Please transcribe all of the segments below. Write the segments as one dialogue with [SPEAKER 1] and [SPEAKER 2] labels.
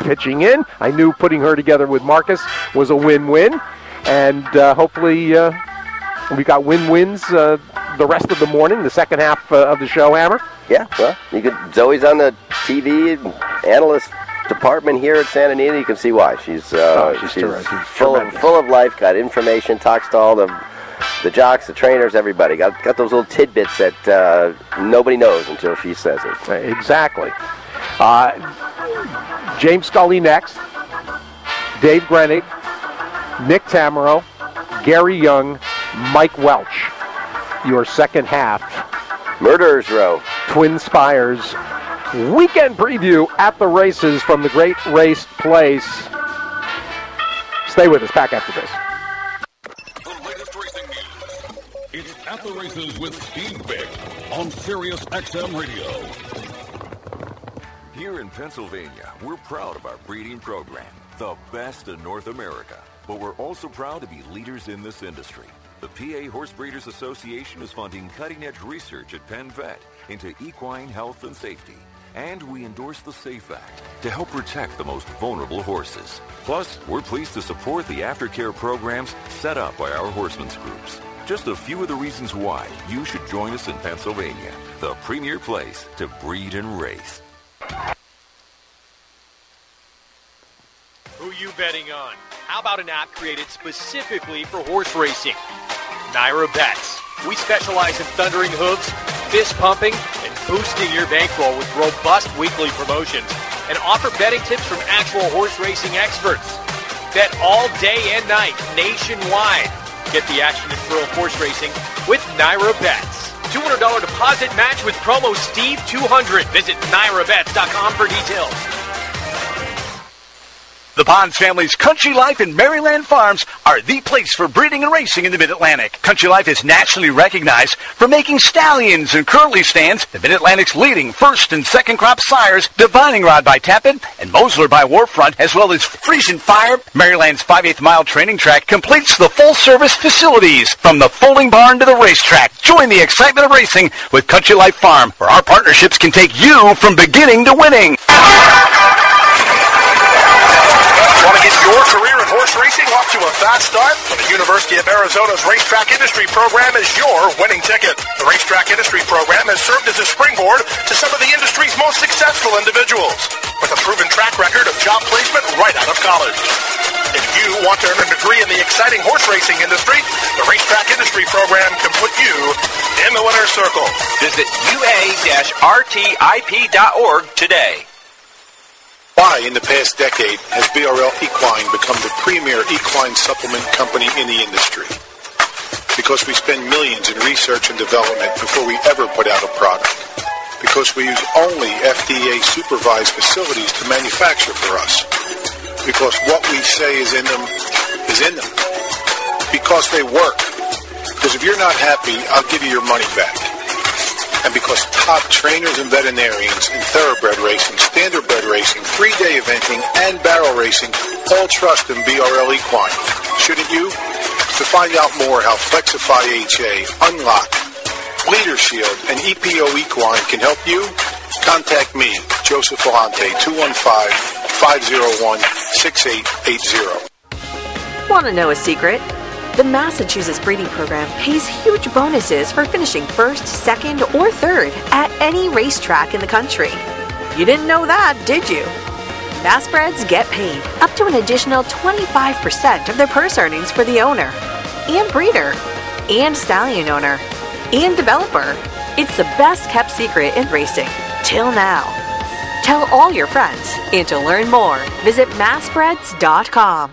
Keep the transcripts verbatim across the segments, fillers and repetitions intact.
[SPEAKER 1] pitching in. I knew putting her together with Marcus was a win-win, and uh, hopefully uh, we got win-wins uh, the rest of the morning, the second half uh, of the show, Hammer.
[SPEAKER 2] Yeah, well, you could. Zoe's on the T V analyst department here at Santa Anita. You can see why. She's uh,
[SPEAKER 1] oh, she's,
[SPEAKER 2] she's,
[SPEAKER 1] she's
[SPEAKER 2] full of full of life. Got information. Talks to all the the jocks, the trainers, everybody. Got got those little tidbits that uh, nobody knows until she says it.
[SPEAKER 1] Exactly. Uh, James Scully next. Dave Grenick, Nick Tamero, Gary Young, Mike Welch. Your second half.
[SPEAKER 2] Murderers Row.
[SPEAKER 1] Twin Spires. Weekend preview at the races from the Great Race Place. Stay with us. Back after this.
[SPEAKER 3] The latest racing news. It's At the Races with Steve Bick on Sirius X M Radio.
[SPEAKER 4] Here in Pennsylvania, we're proud of our breeding program, the best in North America. But we're also proud to be leaders in this industry. The P A Horse Breeders Association is funding cutting-edge research at Penn Vet into equine health and safety. And we endorse the SAFE Act to help protect the most vulnerable horses. Plus, we're pleased to support the aftercare programs set up by our horsemen's groups. Just a few of the reasons why you should join us in Pennsylvania, the premier place to breed and race.
[SPEAKER 5] Who you betting on? How about an app created specifically for horse racing? Naira Bets. We specialize in thundering hooves, fist pumping, and boosting your bankroll with robust weekly promotions and offer betting tips from actual horse racing experts. Bet all day and night nationwide. Get the action and thrill of horse racing with Naira Bets. two hundred dollars deposit match with promo Steve two hundred. Visit Naira Bets dot com for details.
[SPEAKER 6] The Bonds family's Country Life and Maryland Farms are the place for breeding and racing in the Mid-Atlantic. Country Life is nationally recognized for making stallions and curly stands, the Mid-Atlantic's leading first and second crop sires, Divining Rod by Tappan and Mosler by Warfront, as well as Frisian Fire. Maryland's five-eighths mile training track completes the full-service facilities from the folding barn to the racetrack. Join the excitement of racing with Country Life Farm, where our partnerships can take you from beginning to winning.
[SPEAKER 7] Want to get your career in horse racing off to a fast start? Well, the University of Arizona's Racetrack Industry Program is your winning ticket. The Racetrack Industry Program has served as a springboard to some of the industry's most successful individuals, with a proven track record of job placement right out of college. If you want to earn a degree in the exciting horse racing industry, the Racetrack Industry Program can put you in the winner's circle.
[SPEAKER 8] Visit U A R T I P dot org today.
[SPEAKER 9] Why, in the past decade, has B R L Equine become the premier equine supplement company in the industry? Because we spend millions in research and development before we ever put out a product. Because we use only F D A-supervised facilities to manufacture for us. Because what we say is in them is in them. Because they work. Because if you're not happy, I'll give you your money back. And because top trainers and veterinarians in thoroughbred racing, standardbred racing, three-day eventing, and barrel racing all trust in B R L Equine. Shouldn't you? To find out more how Flexify H A, Unlock, Leader Shield, and E P O Equine can help you, contact me, Joseph Volante, two one five, five oh one, six eight eight oh.
[SPEAKER 10] Want to know a secret? The Massachusetts Breeding Program pays huge bonuses for finishing first, second, or third at any racetrack in the country. You didn't know that, did you? Massbreds get paid up to an additional twenty-five percent of their purse earnings for the owner, and breeder, and stallion owner, and developer. It's the best kept secret in racing, till now. Tell all your friends, and to learn more, visit massbreds dot com.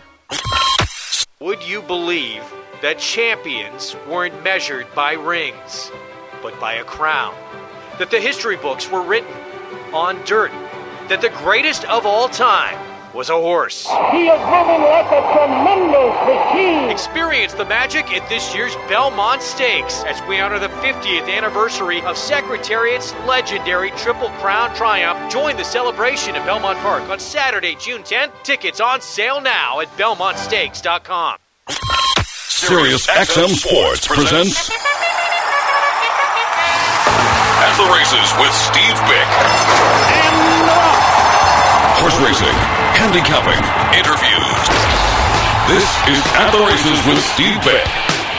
[SPEAKER 5] Would you believe that champions weren't measured by rings, but by a crown? That the history books were written on dirt? That the greatest of all time was a horse?
[SPEAKER 11] He is moving like a tremendous machine.
[SPEAKER 5] Experience the magic at this year's Belmont Stakes as we honor the fiftieth anniversary of Secretariat's legendary Triple Crown Triumph. Join the celebration at Belmont Park on Saturday, June tenth. Tickets on sale now at belmont stakes dot com.
[SPEAKER 3] Sirius X M Sports presents At the Races with Steve Bick.
[SPEAKER 11] And
[SPEAKER 3] Horse racing handicapping, interviews. This is At the Races with Steve Beck.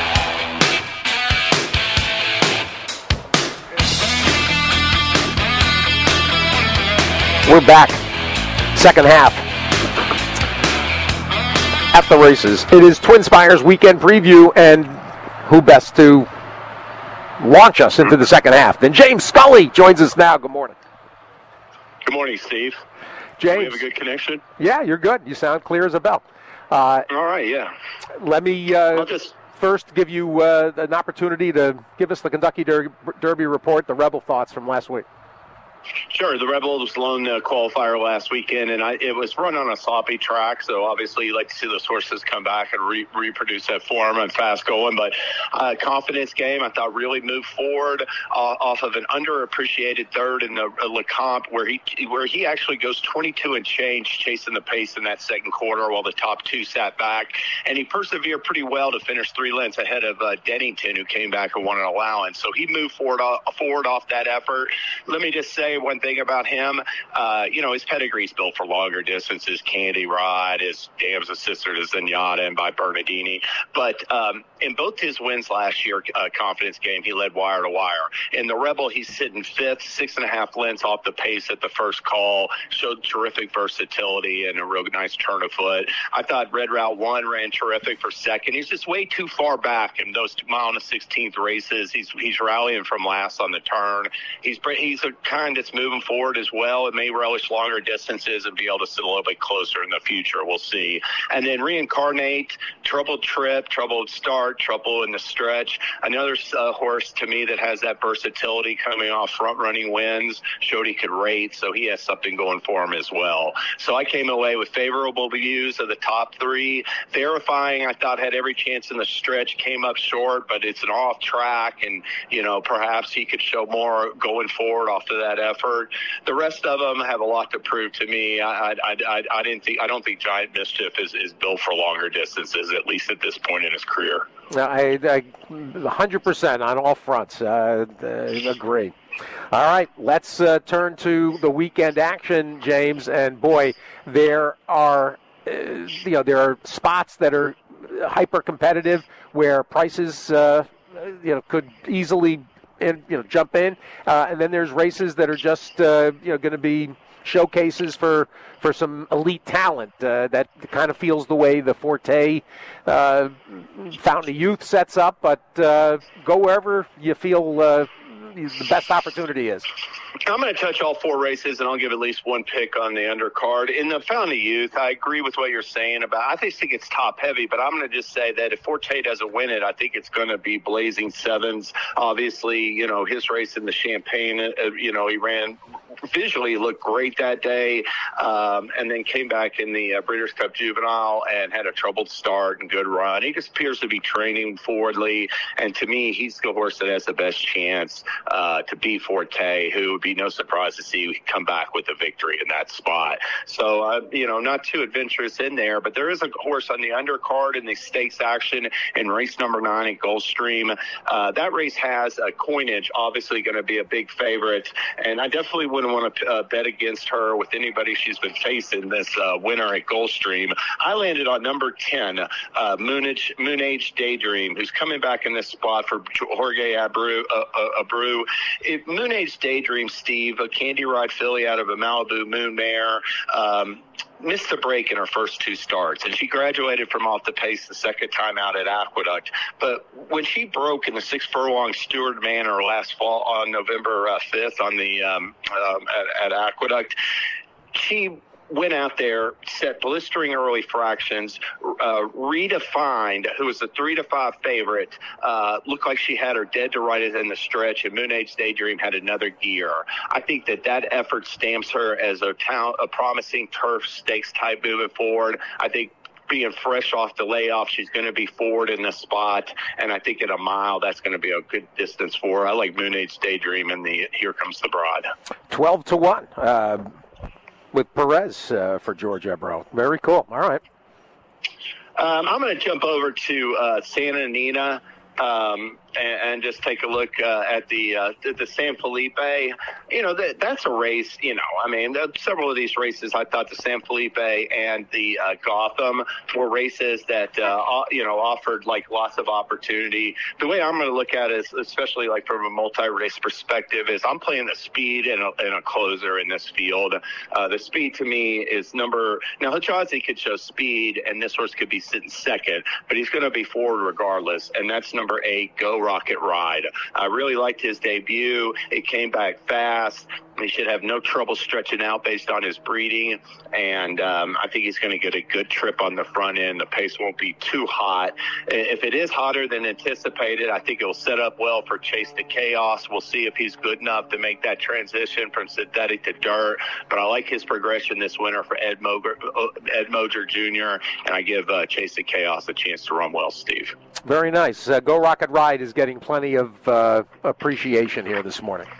[SPEAKER 1] We're back. Second half. At the Races. It is Twin Spires weekend preview, and who best to launch us into the second half than James Scully joins us now. Good morning.
[SPEAKER 12] Good morning, Steve.
[SPEAKER 1] James.
[SPEAKER 12] Do we have a good connection?
[SPEAKER 1] Yeah, you're good. You sound clear as a bell. Uh,
[SPEAKER 12] All right, yeah.
[SPEAKER 1] Let me uh,
[SPEAKER 12] just...
[SPEAKER 1] first give you uh, an opportunity to give us the Kentucky Der- Derby report, the Rebel thoughts from last week.
[SPEAKER 12] Sure. The Rebels lone uh, qualifier last weekend, and I, it was run on a sloppy track, so obviously you like to see those horses come back and re- reproduce that form and fast going. But uh, confidence game, I thought, really moved forward uh, off of an underappreciated third in the uh, Lecomte, where he where he actually goes twenty-two and change chasing the pace in that second quarter while the top two sat back. And he persevered pretty well to finish three lengths ahead of uh, Dennington, who came back and won an allowance. So he moved forward, uh, forward off that effort. Let me just say one thing about him. Uh, you know, his pedigree's built for longer distances. Candy Ride, his Dam's a sister to Zenyatta and by Bernardini. But um, in both his wins last year, uh, confidence game, he led wire to wire. In the Rebel, he's sitting fifth, six and a half lengths off the pace at the first call. Showed terrific versatility and a real nice turn of foot. I thought Red Route One ran terrific for second. He's just way too far back in those mile and a sixteenth races. He's he's rallying from last on the turn. He's he's a kind that's moving forward as well. It may relish longer distances and be able to sit a little bit closer in the future. We'll see. And then Reincarnate, troubled trip, troubled start, trouble in the stretch. Another uh, horse to me that has that versatility coming off front-running wins, showed he could rate, so he has something going for him as well. So I came away with favorable views of the top three. Verifying, I thought, had every chance in the stretch, came up short, but it's an off track, and, you know, perhaps he could show more going forward off of that effort. The rest of them have a lot to prove to me. I, I, I, I didn't think I don't think Giant Mischief is, is built for longer distances, at least at this point in his career.
[SPEAKER 1] I, I one hundred percent on all fronts. Uh, agree. All right, let's uh, turn to the weekend action, James. And boy, there are uh, you know there are spots that are hyper competitive where prices uh, you know could easily. And you know, jump in, uh, and then there's races that are just uh, you know going to be showcases for for some elite talent. Uh, that kind of feels the way the Forte uh, Fountain of Youth sets up. But uh, go wherever you feel uh, the best opportunity is.
[SPEAKER 12] I'm going to touch all four races, and I'll give at least one pick on the undercard. In the Fountain of Youth, I agree with what you're saying about. I just think it's top heavy, but I'm going to just say that if Forte doesn't win it, I think it's going to be Blazing Sevens. Obviously, you know, his race in the Champagne, uh, you know, he ran visually looked great that day, um, and then came back in the uh, Breeders' Cup Juvenile and had a troubled start and good run. He just appears to be training forwardly, and to me, he's the horse that has the best chance uh, to beat Forte, who would be no surprise to see come back with a victory in that spot. So, uh, you know, not too adventurous in there, but there is a horse on the undercard in the stakes action in race number nine at Gulfstream. Uh, that race has a coinage, obviously going to be a big favorite, and I definitely wouldn't want to uh, bet against her with anybody she's been facing this uh, winter at Gulfstream. I landed on number ten, uh, Moonage, Moonage Daydream, who's coming back in this spot for Jorge Abreu. Uh, uh, Abreu. If Moonage Daydream, Steve, a Candy Ride filly out of a Malibu Moon Mare, um, missed the break in her first two starts, and she graduated from off the pace the second time out at Aqueduct. But when she broke in the six furlong Stewart Manor last fall on November uh, fifth on the um, um, at, at Aqueduct, she went out there, set blistering early fractions, uh, redefined, who was a three to five favorite, uh, looked like she had her dead to rights in the stretch, and Moonage Daydream had another gear. I think that that effort stamps her as a, town, a promising turf stakes type moving forward. I think being fresh off the layoff, she's going to be forward in the spot, and I think at a mile, that's going to be a good distance for her. I like Moonage Daydream and the Here Comes the Broad.
[SPEAKER 1] twelve to one. Uh... with Perez uh, for George Abreu. Very cool. All right.
[SPEAKER 12] Um, I'm going to jump over to uh, Santa Anita. um, and, and just take a look uh, at the uh, the, the San Felipe. You know, that, that's a race. You know, I mean, the, several of these races, I thought the San Felipe and the uh, Gotham were races that uh, you know offered like lots of opportunity. The way I'm going to look at it, is, especially like from a multi-race perspective, is I'm playing the speed and a, and a closer in this field. Uh, the speed to me is number. Now Hijazi could show speed, and this horse could be sitting second, but he's going to be forward regardless, and that's number eight, Go Rocket Ride. I really liked his debut. It came back fast. He should have no trouble stretching out based on his breeding, and um, I think he's going to get a good trip on the front end. The pace won't be too hot. If it is hotter than anticipated, I think it'll set up well for Chase the Chaos. We'll see if he's good enough to make that transition from synthetic to dirt, but I like his progression this winter for Ed Moger, Ed Moger Junior, and I give uh, Chase the Chaos a chance to run well, Steve.
[SPEAKER 1] Very nice. Uh, Go Rocket Ride is getting plenty of uh, appreciation here this morning.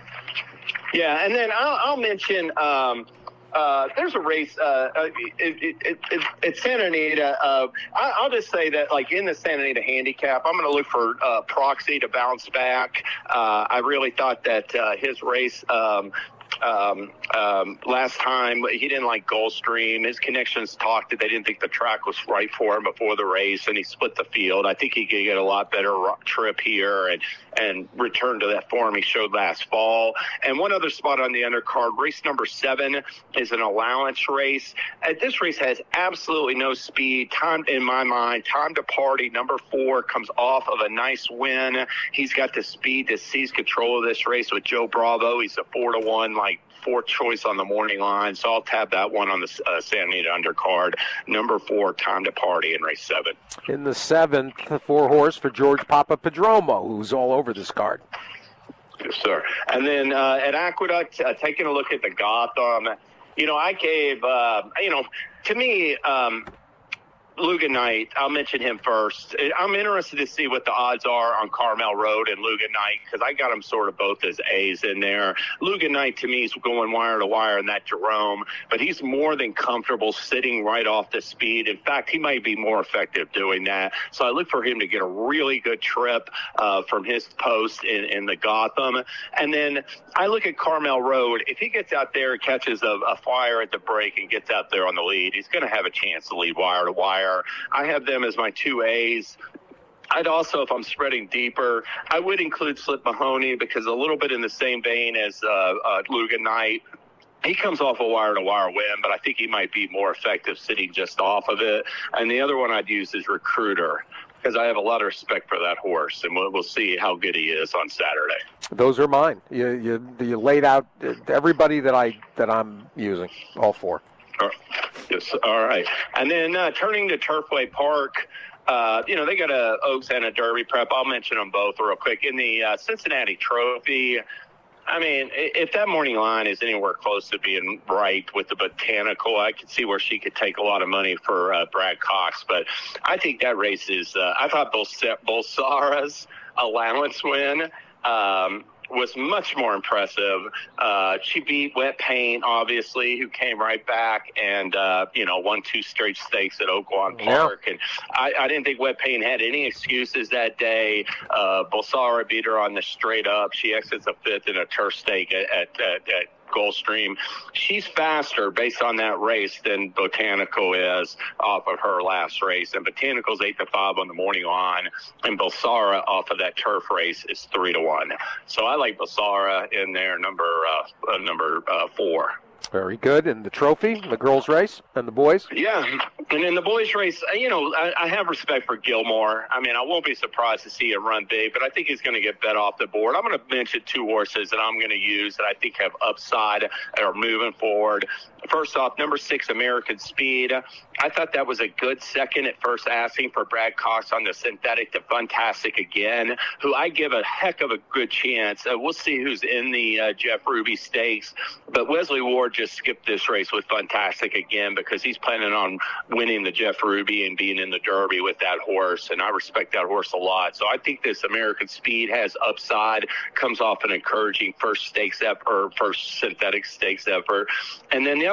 [SPEAKER 12] Yeah, and then I'll, I'll mention um, uh, there's a race uh, it, it, it, it, it's Santa Anita. Uh, I, I'll just say that, like in the Santa Anita handicap, I'm going to look for uh, Proxy to bounce back. Uh, I really thought that uh, his race. Um, Um, um, last time he didn't like Gulfstream. His connections talked that they didn't think the track was right for him before the race, and he split the field. I think he could get a lot better trip here and and return to that form he showed last fall. And one other spot on the undercard, race number seven is an allowance race. Uh, this race has absolutely no speed. Time, in my mind, Time to Party, number four, comes off of a nice win. He's got the speed to seize control of this race with Joe Bravo. He's a four to one, like fourth choice on the morning line, so I'll tab that one on the uh, Santa Anita undercard. Number four, Time to Party in race seven. In the seventh, the four horse for George Papapadromo, who's all over this card. Yes, sir. And then uh, at Aqueduct, uh, taking a look at the Gotham, you know, I gave, uh, you know, to me, um, Lugan Knight, I'll mention him first. I'm interested to see what the odds are on Carmel Road and Lugan Knight, because I got them sort of both as A's in there. Lugan Knight, to me, is going wire to wire in that Jerome, but he's more than comfortable sitting right off the speed. In fact, he might be more effective doing that. So I look for him to get a really good trip uh, from his post in, in the Gotham. And then I look at Carmel Road. If he gets out there, catches a, a fire at the break and gets out there on the lead, he's going to have a chance to lead wire to wire. I have them as my two A's. I'd also, if I'm spreading deeper, I would include Slip Mahoney, because a little bit in the same vein as uh, uh, Lugan Knight. He comes off a wire-to-wire win, but I think he might be more effective sitting just off of it. And the other one I'd use is Recruiter, because I have a lot of respect for that horse, and we'll, we'll see how good he is on Saturday. Those are mine. You, you, you laid out everybody that I that I'm using, all four. Yes, all right. And then uh, turning to Turfway Park, uh, you know, they got a Oaks and a Derby prep. I'll mention them both real quick. In the uh, Cincinnati Trophy, I mean, if that morning line is anywhere close to being right with the Botanical, I could see where she could take a lot of money for uh, Brad Cox. But I think that race is uh, – I thought Bolsara's allowance win um, – was much more impressive. Uh, she beat Wet Paint, obviously, who came right back and, uh, you know, won two straight stakes at Oaklawn Park. Yeah. And I, I didn't think Wet Paint had any excuses that day. Uh, Bolsara beat her on the straight up. She exits a fifth in a turf stake at, at, at, at Gulfstream. She's faster based on that race than Botanical is off of her last race. And Botanical's eight to five on the morning line, and Bolsara off of that turf race is three to one. So I like Bolsara in there, number uh, uh, number uh, four. Very good. And the trophy, the girls' race, and the boys? Yeah. And in the boys' race, you know, I, I have respect for Gilmore. I mean, I won't be surprised to see him run big, but I think he's going to get bet off the board. I'm going to mention two horses that I'm going to use that I think have upside and are moving forward. First off, number six, American Speed. I thought that was a good second at first asking for Brad Cox on the synthetic to Fantastic again, who I give a heck of a good chance. Uh, we'll see who's in the uh, Jeff Ruby Stakes, but Wesley Ward just skipped this race with Fantastic again because he's planning on winning the Jeff Ruby and being in the Derby with that horse, and I respect that horse a lot. So I think this American Speed has upside, comes off an encouraging first stakes effort, or first synthetic stakes effort. And then the other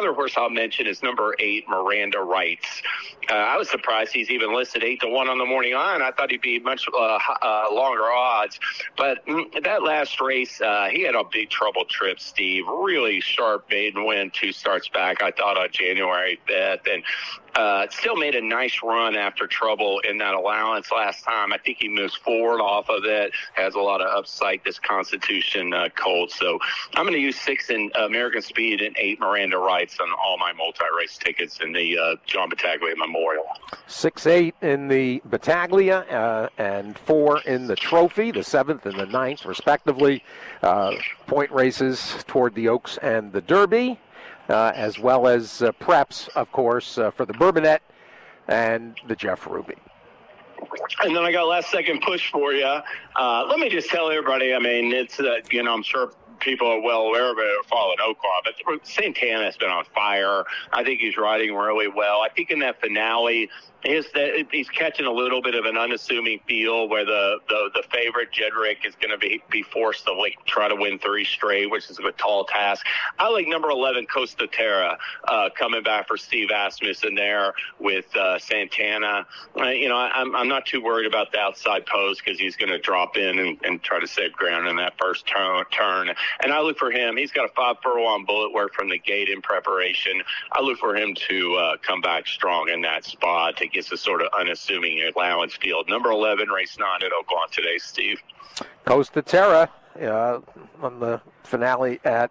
[SPEAKER 12] other horse I'll mention is number eight, Miranda Rights. Uh, I was surprised he's even listed eight to one on the morning line. I thought he'd be much uh, uh, longer odds. But mm, that last race, uh, he had a big trouble trip, Steve. Really sharp maiden win two starts back, I thought, on January fifth. And uh, still made a nice run after trouble in that allowance last time. I think he moves forward off of it, has a lot of upside, this Constitution uh, Colt. So I'm going to use six in American Speed and eight Miranda Rights on all my multi-race tickets in the uh, John Battaglia Memorial.
[SPEAKER 1] Six, eight in the Battaglia uh, and four in the Trophy, the seventh and the ninth, respectively. Uh, point races toward the Oaks and the Derby, uh, as well as uh, preps, of course, uh, for the Bourbonnette and the Jeff Ruby.
[SPEAKER 12] And then I got a last second push for you. Uh, let me just tell everybody, I mean, it's, uh, you know, I'm sure people are well aware of it or following Oaklaw, but Santana has been on fire. I think he's riding really well. I think in that finale, his, he's catching a little bit of an unassuming feel where the, the, the favorite, Jedrick, is going to be, be forced to like try to win three straight, which is a tall task. I like number eleven, Costa Terra, uh, coming back for Steve Asmussen there with uh, Santana. Uh, you know, I, I'm, I'm not too worried about the outside post because he's going to drop in and, and try to save ground in that first turn. turn. And I look for him. He's got a five furlong bullet work from the gate in preparation. I look for him to uh, come back strong in that spot to get a sort of unassuming allowance field. Number eleven, race nine at Oaklawn today, Steve.
[SPEAKER 1] Costa Terra uh, on the finale at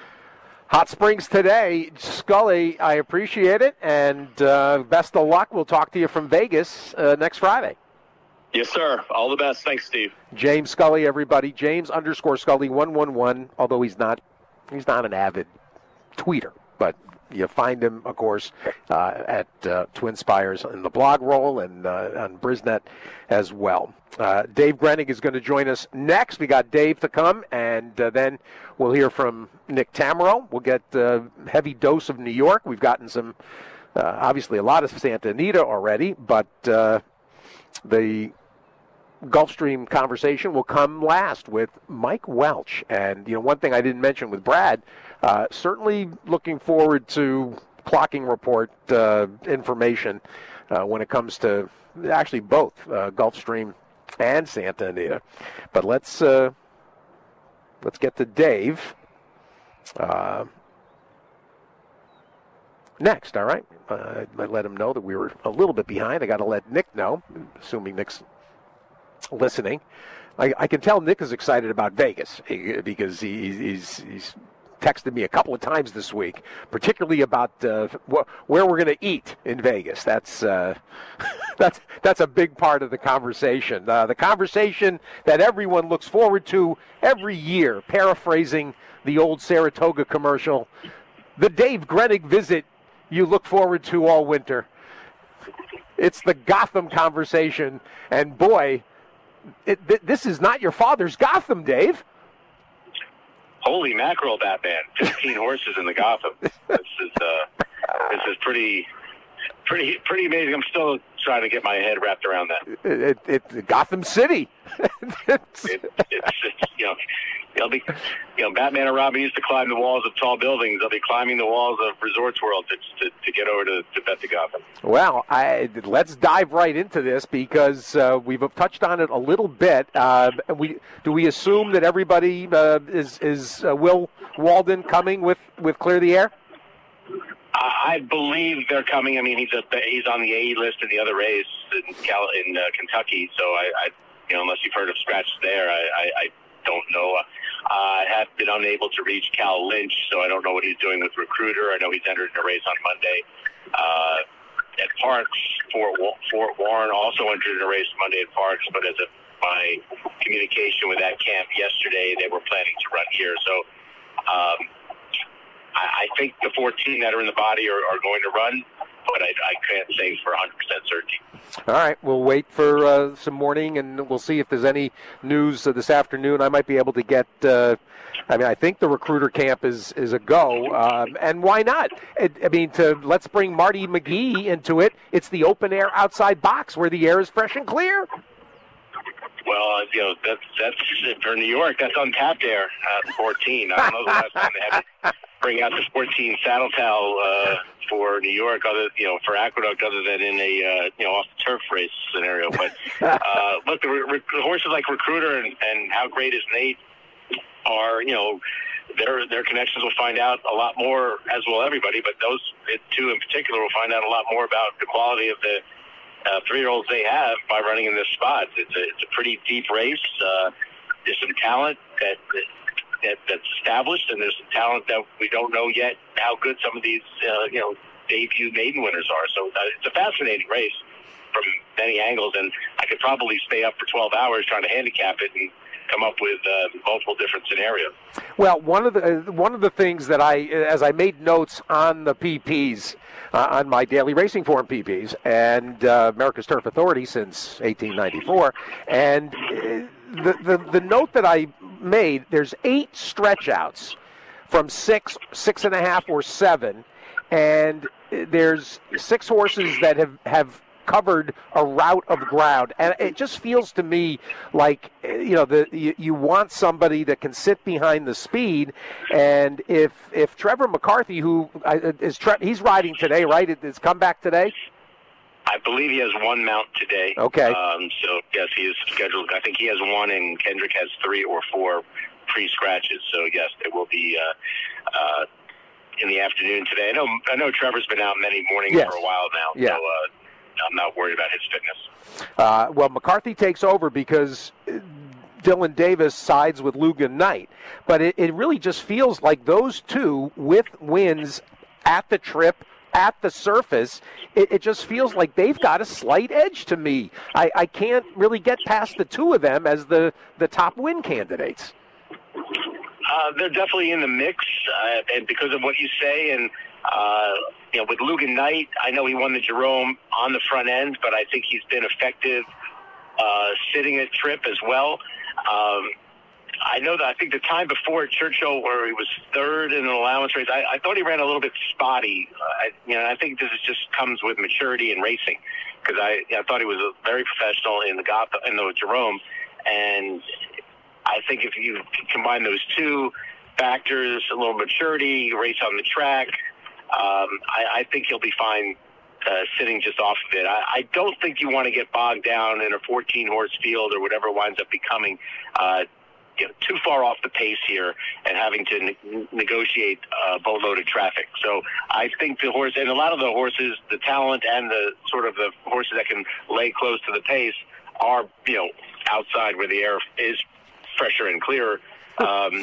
[SPEAKER 1] Hot Springs today. Scully, I appreciate it, and uh, best of luck. We'll talk to you from Vegas uh, next Friday.
[SPEAKER 12] Yes, sir. All the best. Thanks, Steve.
[SPEAKER 1] James Scully, everybody. James underscore Scully one one one. Although he's not, he's not an avid tweeter, but you find him, of course, uh, at uh, Twin Spires in the blog roll and uh, on Brisnet as well. Uh, Dave Grenig is going to join us next. We got Dave to come, and uh, then we'll hear from Nick Tamero. We'll get a heavy dose of New York. We've gotten some, uh, obviously, a lot of Santa Anita already, but uh, the Gulfstream conversation will come last with Mike Welch. And, you know, one thing I didn't mention with Brad, uh, certainly looking forward to clocking report uh, information uh, when it comes to actually both uh, Gulfstream and Santa Anita. But let's uh, let's get to Dave uh, next, all right? Uh, I let him know that we were a little bit behind. I got to let Nick know, assuming Nick's listening. I, I can tell Nick is excited about Vegas because he, he's, he's texted me a couple of times this week, particularly about uh, wh- where we're going to eat in Vegas. That's uh, that's that's a big part of the conversation. Uh, the conversation that everyone looks forward to every year, paraphrasing the old Saratoga commercial, the Dave Grenig visit you look forward to all winter. It's the Gotham conversation, and boy, It, th- this is not your father's Gotham, Dave.
[SPEAKER 13] Holy mackerel, Batman! Fifteen horses in the Gotham. This is uh, this is pretty, pretty, pretty amazing. I'm still trying to get my head wrapped around that.
[SPEAKER 1] It, it, it Gotham City.
[SPEAKER 13] it's, it, it's just, you know, they'll be, you know, Batman and Robin used to climb the walls of tall buildings. They'll be climbing the walls of Resorts World to to, to get over to, to Bet the Gotham.
[SPEAKER 1] Well, I, let's dive right into this because uh, we've touched on it a little bit. Uh, we do we assume that everybody uh, is is uh, Will Walden coming with, with Clear the Air?
[SPEAKER 13] I believe they're coming. I mean, he's a, he's on the A list in the other race in Cal, in uh, Kentucky. So I, I, you know, unless you've heard of Scratch there, I, I, I don't know. Uh, I have been unable to reach Cal Lynch, so I don't know what he's doing with Recruiter. I know he's entered in a race on Monday. Uh, at Parks, Fort, Fort Warren also entered in a race Monday at Parks, but as of my communication with that camp yesterday, they were planning to run here. So um, I, I think the fourteen that are in the body are, are going to run, but I, I can't say for one hundred percent certainty.
[SPEAKER 1] All right, we'll wait for uh, some morning, and we'll see if there's any news uh, this afternoon. I might be able to get, uh, I mean, I think the Recruiter camp is, is a go, um, and why not? It, I mean, to let's bring Marty McGee into it. It's the open-air outside box where the air is fresh and clear.
[SPEAKER 13] Well, uh, you know, that's, that's for New York, that's untapped air, uh, fourteen. I don't know the last time they had it. bring out the fourteen saddle towel uh, for New York, other you know, for Aqueduct, other than in a uh, you know off the turf race scenario. But uh, look, the, re- the horses like Recruiter and, and how great is Nate are, you know, their their connections will find out a lot more, as will everybody. But those two in particular will find out a lot more about the quality of the uh, three-year-olds they have by running in this spot. It's a it's a pretty deep race. Uh, there's some talent that. that That, that's established, and there's some talent that we don't know yet how good some of these, uh, you know, debut maiden winners are. So uh, it's a fascinating race from many angles, and I could probably stay up for twelve hours trying to handicap it and come up with uh, multiple different scenarios.
[SPEAKER 1] Well, one of the uh, one of the things that I, as I made notes on the P Ps, uh, on my daily racing forum P Ps, and uh, America's Turf Authority since eighteen ninety-four, and uh, the, the the note that I made, there's eight stretch outs from six, six and a half, or seven, and there's six horses that have, have covered a route of ground, and it just feels to me like, you know, the you, you want somebody that can sit behind the speed, and if if Trevor McCarthy, who uh, is Tre- he's riding today, right? It's come back today.
[SPEAKER 13] I believe he has one mount today.
[SPEAKER 1] Okay.
[SPEAKER 13] Um, so, yes, he is scheduled. I think he has one, and Kendrick has three or four pre-scratches. So, yes, it will be uh, uh, in the afternoon today. I know I know Trevor's been out many mornings
[SPEAKER 1] yes.
[SPEAKER 13] for a while now,
[SPEAKER 1] yeah.
[SPEAKER 13] so uh, I'm not worried about his fitness.
[SPEAKER 1] Uh, well, McCarthy takes over because Dylan Davis sides with Lugan Knight. But it, it really just feels like those two, with wins at the Trip, at the surface, it, it just feels like they've got a slight edge to me. I, I can't really get past the two of them as the, the top win candidates.
[SPEAKER 13] Uh, they're definitely in the mix, uh, and because of what you say, and uh, you know, with Lugan Knight, I know he won the Jerome on the front end, but I think he's been effective uh, sitting at Trip as well. Um, I know that I think the time before at Churchill, where he was third in an allowance race, I, I thought he ran a little bit spotty. Uh, I, you know, I think this is just comes with maturity and racing, because I, I thought he was a very professional in the Goth, in the Jerome, and I think if you combine those two factors, a little maturity, race on the track, um, I, I think he'll be fine uh, sitting just off of it. I, I don't think you want to get bogged down in a fourteen-horse field or whatever it winds up becoming. Uh, You know, too far off the pace here and having to ne- negotiate uh, boatload of traffic. So I think the horse, and a lot of the horses, the talent and the sort of the horses that can lay close to the pace are, you know, outside where the air is fresher and clearer. Um,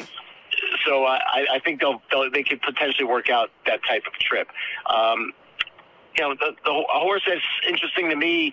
[SPEAKER 13] so I, I think they'll, they'll they could potentially work out that type of trip. Um, you know, the, the a horse that's interesting to me,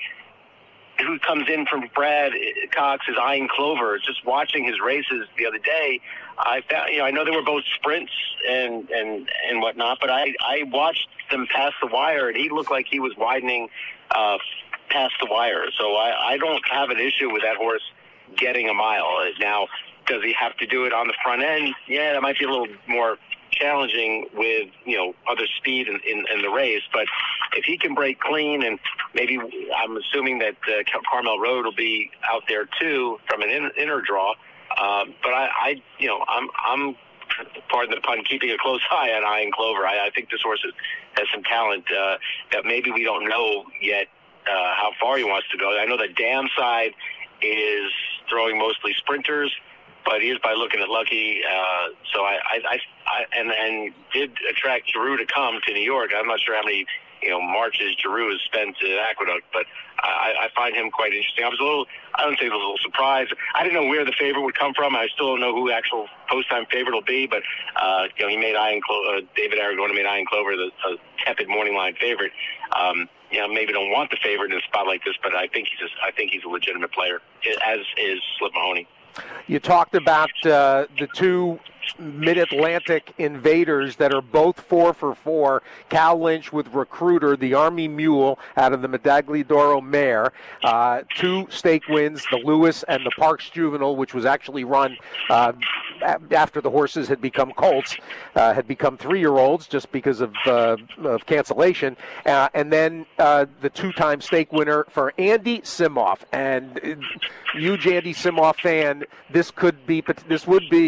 [SPEAKER 13] who comes in from Brad Cox, is Iron Clover. Just watching his races the other day, I found, you know, I know they were both sprints and and and whatnot, but I I watched them pass the wire, and he looked like he was widening uh, past the wire. So I I don't have an issue with that horse getting a mile. Now, does he have to do it on the front end? Yeah, that might be a little more challenging with, you know, other speed in, in, in the race, but if he can break clean, and maybe I'm assuming that uh, Carmel Road will be out there too from an in, inner draw. Um, but I, I, you know, I'm, I'm, pardon the pun, keeping a close eye on Iron Clover. I, I think this horse has, has some talent uh, that maybe we don't know yet uh, how far he wants to go. I know that Dam Side is throwing mostly sprinters, but he is by looking at Lucky. Uh, so I, I, I, I and, and did attract Giroux to come to New York. I'm not sure how many, you know, marches Giroux has spent at Aqueduct, but I, I find him quite interesting. I was a little, I don't say I was a little surprised. I didn't know where the favorite would come from. I still don't know who the actual post-time favorite will be, but, uh, you know, he made Iron Clo- uh, David Aragona made Iron Clover the uh, tepid morning line favorite. Um, you know, maybe don't want the favorite in a spot like this, but I think he's a, I think he's a legitimate player, as is Slip Mahoney.
[SPEAKER 1] You talked about uh, the two Mid-Atlantic invaders that are both four for four. Cal Lynch with Recruiter, the Army Mule out of the Medagliadoro mare. Uh, two stake wins, the Lewis and the Parks Juvenile, which was actually run uh, after the horses had become colts, uh, had become three-year-olds just because of, uh, of cancellation. Uh, and then uh, the two-time stake winner for Andy Simoff. And huge Andy Simoff fan, this could be, this would be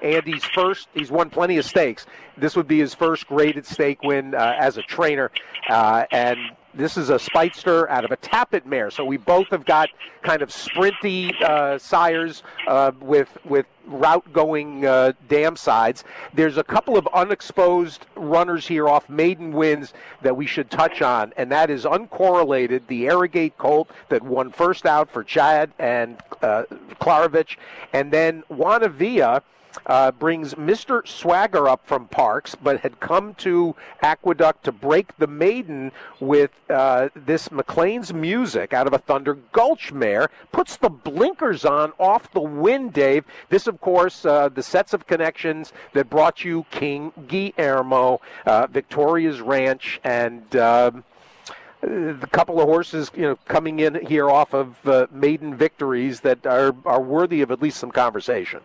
[SPEAKER 1] Andy's first. He's won plenty of stakes. This would be his first graded stake win uh, as a trainer, uh, and this is a Speightster out of a Tappet mare. So we both have got kind of sprinty uh, sires uh, with with route-going uh, dam sides. There's a couple of unexposed runners here off maiden wins that we should touch on, and that is uncorrelated, the Arrogate Colt that won first out for Chad and uh, Klarovich, and then Juana Villa Uh, brings Mister Swagger up from Parks, but had come to Aqueduct to break the maiden with uh, this McLean's Music out of a Thunder Gulch mare. Puts the blinkers on off the win, Dave. This, of course, uh, the sets of connections that brought you King Guillermo, uh, Victoria's Ranch, and Um, a couple of horses, you know, coming in here off of uh, maiden victories that are, are worthy of at least some conversation.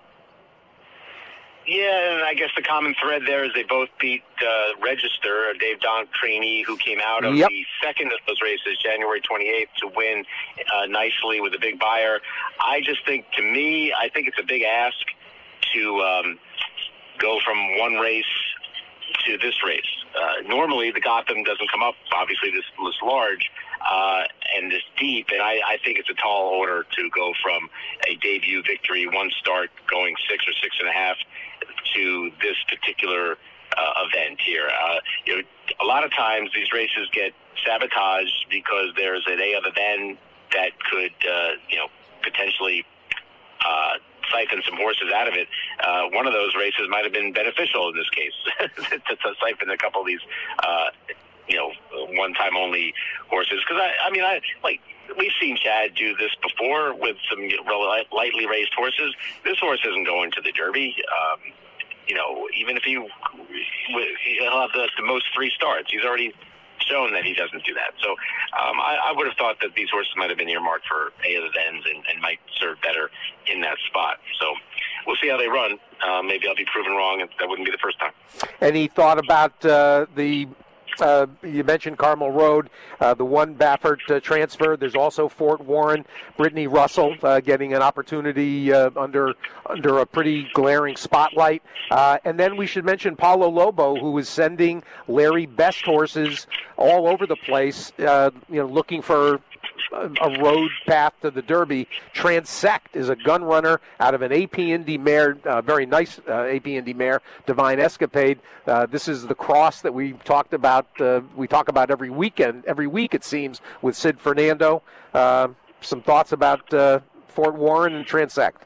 [SPEAKER 13] Yeah, and I guess the common thread there is they both beat uh, Register, Dave Don Creaney, who came out of
[SPEAKER 1] yep.
[SPEAKER 13] the second of those races, January twenty-eighth, to win uh, nicely with a big buyer. I just think, to me, I think it's a big ask to um, go from one race to this race. Uh, normally, the Gotham doesn't come up, obviously, this, this large uh, and this deep, and I, I think it's a tall order to go from a debut victory, one start, going six or six and a half, to this particular uh, event here. Uh, you know, a lot of times these races get sabotaged because there's an A other than that could, uh, you know, potentially uh, siphon some horses out of it. Uh, one of those races might have been beneficial in this case to, to siphon a couple of these, uh, you know, one-time only horses. Because I, I mean, I like. We've seen Chad do this before with some lightly raced horses. This horse isn't going to the Derby. Um, you know, even if he he'll have the, the most three starts, he's already shown that he doesn't do that. So um, I, I would have thought that these horses might have been earmarked for A of the Vens and, and might serve better in that spot. So we'll see how they run. Uh, maybe I'll be proven wrong, and that wouldn't be the first time.
[SPEAKER 1] Any thought about uh, the Uh, you mentioned Carmel Road, uh, the one Baffert uh, transfer. There's also Fort Warren, Brittany Russell uh, getting an opportunity uh, under under a pretty glaring spotlight. Uh, and then we should mention Paulo Lobo, who is sending Larry Best horses all over the place, uh, you know, looking for a road path to the Derby. Transect is a gun runner out of an A P Indy mare, uh, very nice uh, A P Indy mare, Divine Escapade. Uh, this is the cross that we talked about. Uh, we talk about every weekend, every week it seems, with Sid Fernando. Uh, some thoughts about uh, Fort Warren and Transect.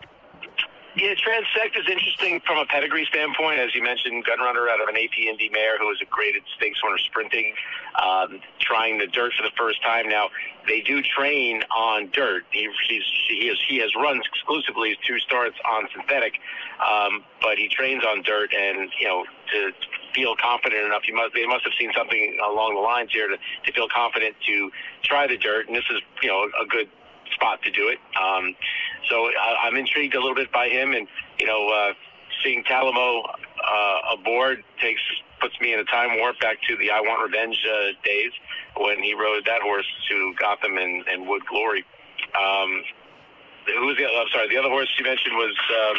[SPEAKER 13] Yeah, Transect is interesting from a pedigree standpoint. As you mentioned, gun runner out of an A P Indy mare who is a graded stakes winner sprinting, um, trying the dirt for the first time. Now, they do train on dirt. He, she's, he, has, he has run exclusively his two starts on synthetic, um, but he trains on dirt, and, you know, to feel confident enough, you must, they must have seen something along the lines here to, to feel confident to try the dirt, and this is, you know, a good spot to do it. Um, so I, I'm intrigued a little bit by him, and you know, uh, seeing Talamo uh, aboard takes puts me in a time warp back to the I Want Revenge uh, days when he rode that horse to Gotham and, and Wood Glory. Um, who was the? I'm sorry, the other horse you mentioned was. Um,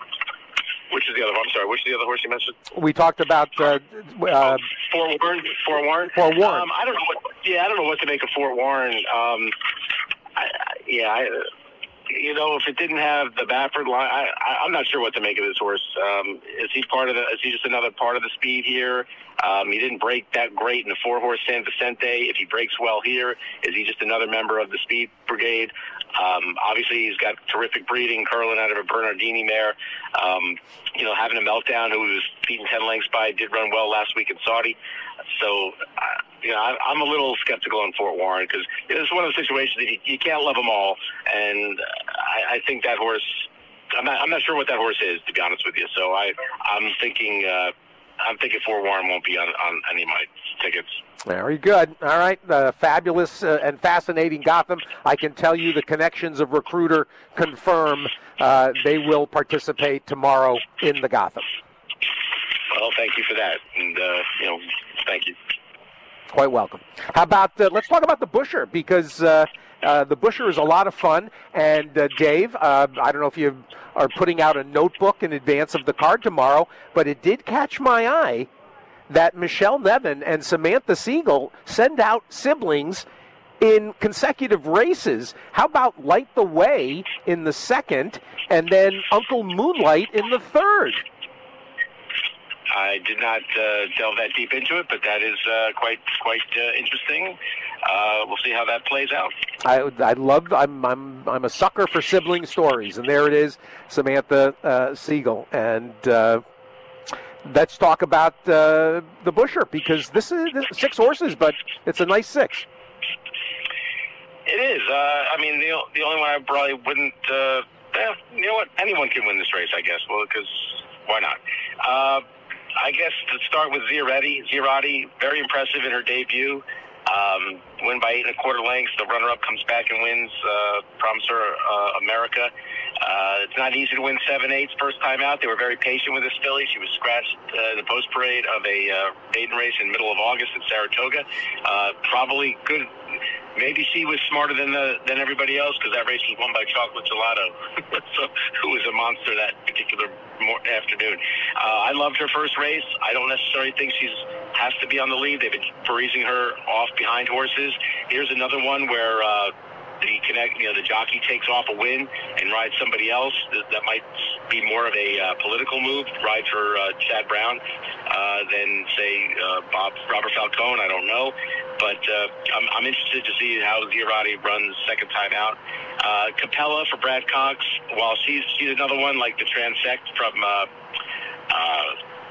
[SPEAKER 13] Which is the other? I'm sorry. Which is the other horse you mentioned?
[SPEAKER 1] We talked about uh, uh,
[SPEAKER 13] Fort Warren. Fort Warren.
[SPEAKER 1] Fort Warren.
[SPEAKER 13] Um, I don't know. What, yeah, I don't know what to make of Fort Warren. Um, I, I, yeah, I, you know, if it didn't have the Baffert line, I, I, I'm not sure what to make of this horse. Um, is he part of the? Is he just another part of the speed here? Um, he didn't break that great in the four-horse San Vicente. If he breaks well here, is he just another member of the speed brigade? Um, obviously, he's got terrific breeding, curling out of a Bernardini mare. Um, you know, having a meltdown, who was beaten ten lengths by, did run well last week in Saudi. So, uh, you know, I, I'm a little skeptical on Fort Warren because it's one of the situations that you, you can't love them all. And I, I think that horse, I'm not, I'm not sure what that horse is, to be honest with you. So I, I'm thinking, uh, I'm thinking Fort Warren won't be on, on any of my tickets.
[SPEAKER 1] Very good. All right. Uh, fabulous uh, and fascinating Gotham. I can tell you the connections of Recruiter confirm uh, they will participate tomorrow in the Gotham.
[SPEAKER 13] Well, thank you for that. And, uh, you know, thank you.
[SPEAKER 1] Quite welcome. How about, uh, let's talk about the Busher, because uh, uh, the Busher is a lot of fun. And, uh, Dave, uh, I don't know if you are putting out a notebook in advance of the card tomorrow, but it did catch my eye that Michelle Nevin and Samantha Siegel send out siblings in consecutive races. How about Light the Way in the second, and then Uncle Moonlight in the third?
[SPEAKER 13] I did not uh, delve that deep into it, but that is uh, quite quite uh, interesting. Uh, we'll see how that plays out.
[SPEAKER 1] I I love. I'm I'm I'm a sucker for sibling stories, and there it is, Samantha uh, Siegel, and uh, let's talk about uh, the Busher, because this is this is six horses, but it's a nice six.
[SPEAKER 13] It is. Uh, I mean, the the only one I probably wouldn't. Uh, eh, you know what? Anyone can win this race, I guess. Well, because why not? Uh, I guess to start with Zierotti. Zierotti, very impressive in her debut. Um, win by eight and a quarter lengths. The runner-up comes back and wins. Uh, Promiser uh, America. Uh, it's not easy to win seven eights first time out. They were very patient with this filly. She was scratched uh, in the post parade of a uh, maiden race in the middle of August in Saratoga. Uh, probably good. Maybe she was smarter than the than everybody else, because that race was won by Chocolate Gelato, so who was a monster that particular mor- afternoon. Uh, I loved her first race. I don't necessarily think she's has to be on the lead. They've been freezing her off behind horses. Here's another one where uh, the connect, you know, the jockey takes off a win and rides somebody else. That, that might be more of a uh, political move, ride for uh, Chad Brown, uh, than say uh, Bob Robert Falcone. I don't know. But uh, I'm, I'm interested to see how Zierotti runs second time out. Uh, Capella for Brad Cox, while she's she's another one like the Transect from uh, uh,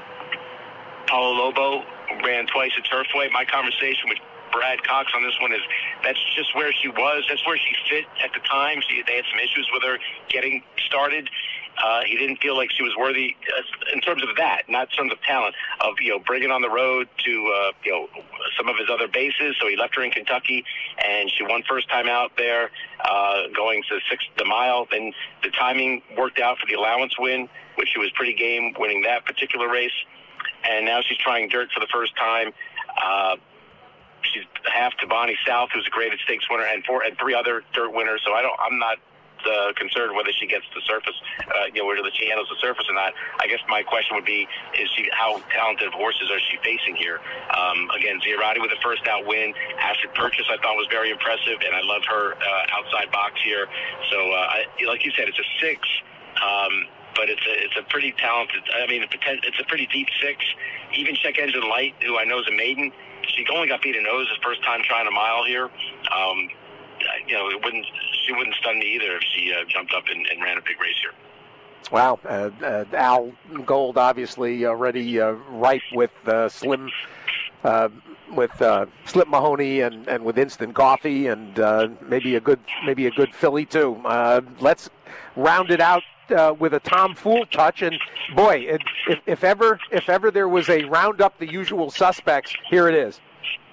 [SPEAKER 13] Paulo Lobo, ran twice at Turfway. My conversation with Brad Cox on this one is that's just where she was. That's where she fit at the time. She, they had some issues with her getting started. Uh, he didn't feel like she was worthy uh, in terms of that, not in terms of talent, of, you know, bringing on the road to, uh, you know, some of his other bases. So he left her in Kentucky, and she won first time out there, uh, going to sixth the mile. Then the timing worked out for the allowance win, which she was pretty game winning that particular race. And now she's trying dirt for the first time. Uh, she's half to Bonnie South, who's a graded stakes winner, and four and three other dirt winners. So I don't, I'm not Uh, concerned whether she gets the surface, uh, you know, whether she handles the surface or not. I guess my question would be, is she, how talented of horses are she facing here? Um, again, Zierotti with a first out win. Asset Purchase I thought was very impressive, and I love her uh, outside box here. So, uh, I, like you said, it's a six, um, but it's a, it's a pretty talented, I mean, it's a pretty deep six. Even Check Engine Light, who I know is a maiden, she only got beat a nose the first time trying a mile here. Um, you know, it wouldn't, she wouldn't stun me either if she uh, jumped up and, and ran a big race here.
[SPEAKER 1] Wow. Uh, uh, Al Gold obviously already uh, ripe with uh, Slim uh, with uh, Slip Mahoney and, and with Instant Coffee, and uh, maybe a good maybe a good filly too. Uh, let's round it out uh, with a Tom Fool touch. And boy, it, if, if ever if ever there was a round up the usual suspects, here it is.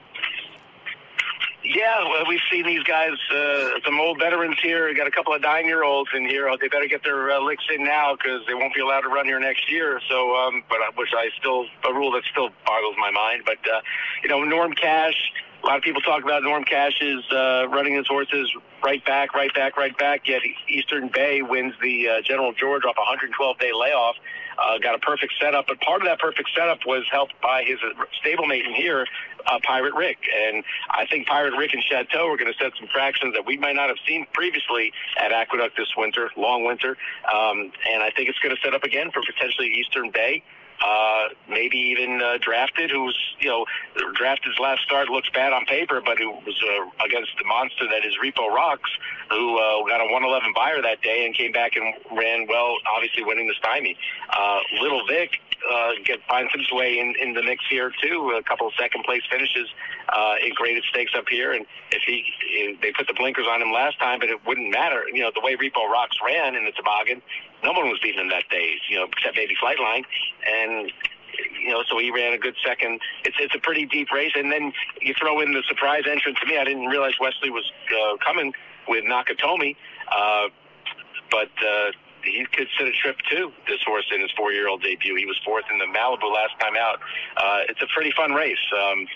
[SPEAKER 13] Yeah, well, we've seen these guys, uh, some old veterans here. We got a couple of nine-year-olds in here. They better get their uh, licks in now, because they won't be allowed to run here next year. So, um, but which I still a rule that still boggles my mind. But uh, you know, Norm Cash. A lot of people talk about Norm Cash's uh, running his horses right back, right back, right back. Yet Eastern Bay wins the uh, General George off a one hundred twelve day layoff. Uh, got a perfect setup, but part of that perfect setup was helped by his stablemate in here, uh, Pirate Rick. And I think Pirate Rick and Chateau are going to set some fractions that we might not have seen previously at Aqueduct this winter, long winter. Um, and I think it's going to set up again for potentially Eastern Bay. Uh, maybe even uh, Drafted, who's, you know, Drafted's last start looks bad on paper, but who was uh, against the monster that is Repo Rocks, who uh, got a one eleven buyer that day and came back and ran well, obviously winning the Stymie. Uh, Little Vic uh, get, finds his way in, in the mix here, too. A couple of second-place finishes uh, in graded stakes up here. And if he, if they put the blinkers on him last time, but it wouldn't matter. You know, the way Repo Rocks ran in the toboggan, no one was beating him that day, you know, except maybe Flightline. And, you know, so he ran a good second. It's it's a pretty deep race. And then you throw in the surprise entrance to me. I didn't realize Wesley was uh, coming with Nakatomi. Uh, but uh, he could sit a trip, too, this horse in his four-year-old debut. He was fourth in the Malibu last time out. Uh, it's a pretty fun race. Um,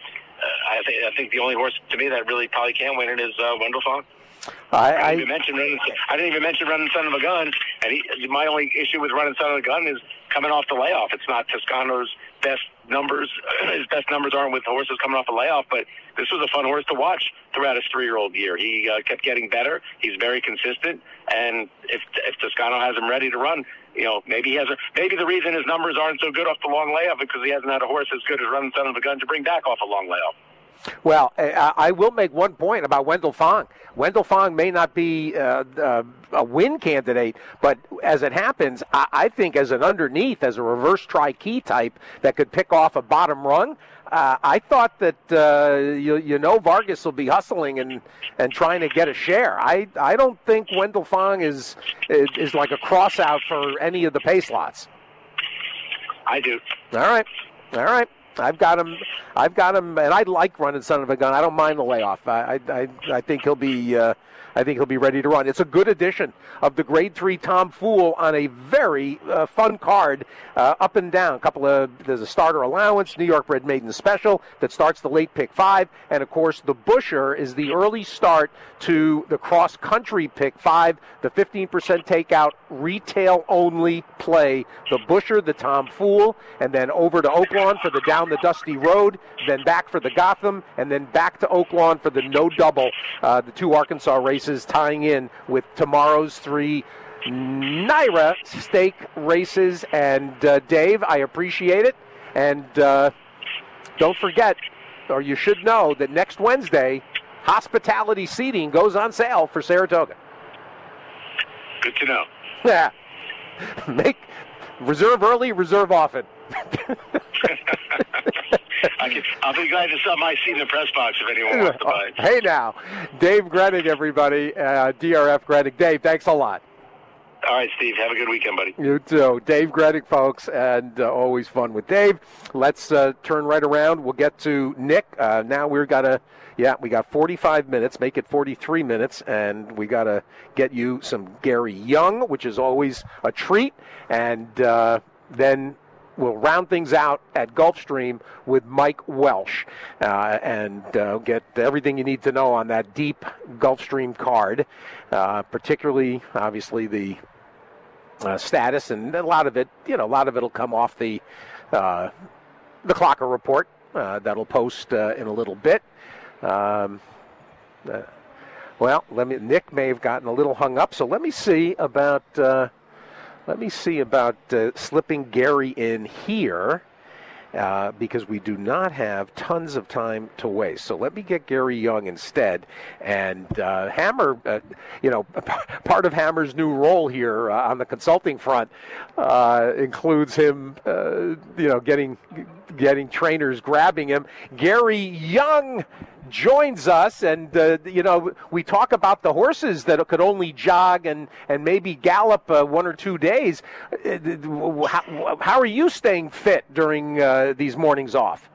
[SPEAKER 13] I think I think the only horse to me that really probably can win it is uh, Wendell Fong.
[SPEAKER 1] I,
[SPEAKER 13] I,
[SPEAKER 1] I
[SPEAKER 13] didn't even mention running, I didn't even mention running Son of a Gun, and he, my only issue with running Son of a Gun is coming off the layoff. It's not Toscano's best numbers. His best numbers aren't with horses coming off a layoff, but this was a fun horse to watch throughout his three-year-old year. He uh, kept getting better. He's very consistent, and if if Toscano has him ready to run, you know, maybe he has a, maybe the reason his numbers aren't so good off the long layoff is because he hasn't had a horse as good as running Son of a Gun to bring back off a long layoff.
[SPEAKER 1] Well, I, I will make one point about Wendell Fong. Wendell Fong may not be uh, uh, a win candidate, but as it happens, I, I think as an underneath, as a reverse tri-key type that could pick off a bottom rung, uh, I thought that uh, you, you know Vargas will be hustling and, and trying to get a share. I, I don't think Wendell Fong is, is is like a cross out for any of the pace lots.
[SPEAKER 13] I do.
[SPEAKER 1] All right, all right. I've got him. I've got him, and I like running Son of a Gun. I don't mind the layoff. I, I, I think he'll be. Uh, I think he'll be ready to run. It's a good addition of the Grade Three Tom Fool on a very uh, fun card, uh, up and down. A couple of there's a starter allowance, New York Bred Maiden Special that starts the late pick five, and of course the Busher is the early start to the cross country pick five, the fifteen percent takeout retail only play. The Busher, the Tom Fool, and then over to Oaklawn for the Down the Dusty Road, then back for the Gotham, and then back to Oaklawn for the No Double. Uh, the two Arkansas races tying in with tomorrow's three NYRA stake races. And uh, Dave, I appreciate it. And uh, don't forget, or you should know, that next Wednesday, hospitality seating goes on sale for Saratoga.
[SPEAKER 13] Good to know.
[SPEAKER 1] Yeah. Make reserve early, reserve often.
[SPEAKER 13] I can, I'll be glad to sell my seat in the press box if anyone wants to buy it.
[SPEAKER 1] Hey now, Dave Grenig, everybody, uh, D R F Grenig. Dave, thanks a lot.
[SPEAKER 13] All right, Steve. Have a good weekend, buddy.
[SPEAKER 1] You too. Dave Grenig, folks, and uh, always fun with Dave. Let's uh, turn right around. We'll get to Nick. Uh, now we've got to, yeah, we got forty-five minutes, make it forty-three minutes, and we got to get you some Gary Young, which is always a treat, and uh, then we'll round things out at Gulfstream with Mike Welsh uh, and uh, get everything you need to know on that deep Gulfstream card, uh, particularly, obviously, the uh, status, and a lot of it, you know, a lot of it will come off the uh, the Clocker report uh, that'll post uh, in a little bit. Um, uh, well, let me. Nick may have gotten a little hung up, so let me see about. Uh, Let me see about uh, slipping Gary in here uh, because we do not have tons of time to waste. So let me get Gary Young instead. And uh, Hammer, uh, you know, part of Hammer's new role here uh, on the consulting front uh, includes him, uh, you know, getting getting trainers grabbing him. Gary Young joins us, and uh, you know, we talk about the horses that could only jog and, and maybe gallop uh, one or two days. Uh, how, how are you staying fit during uh, these mornings off?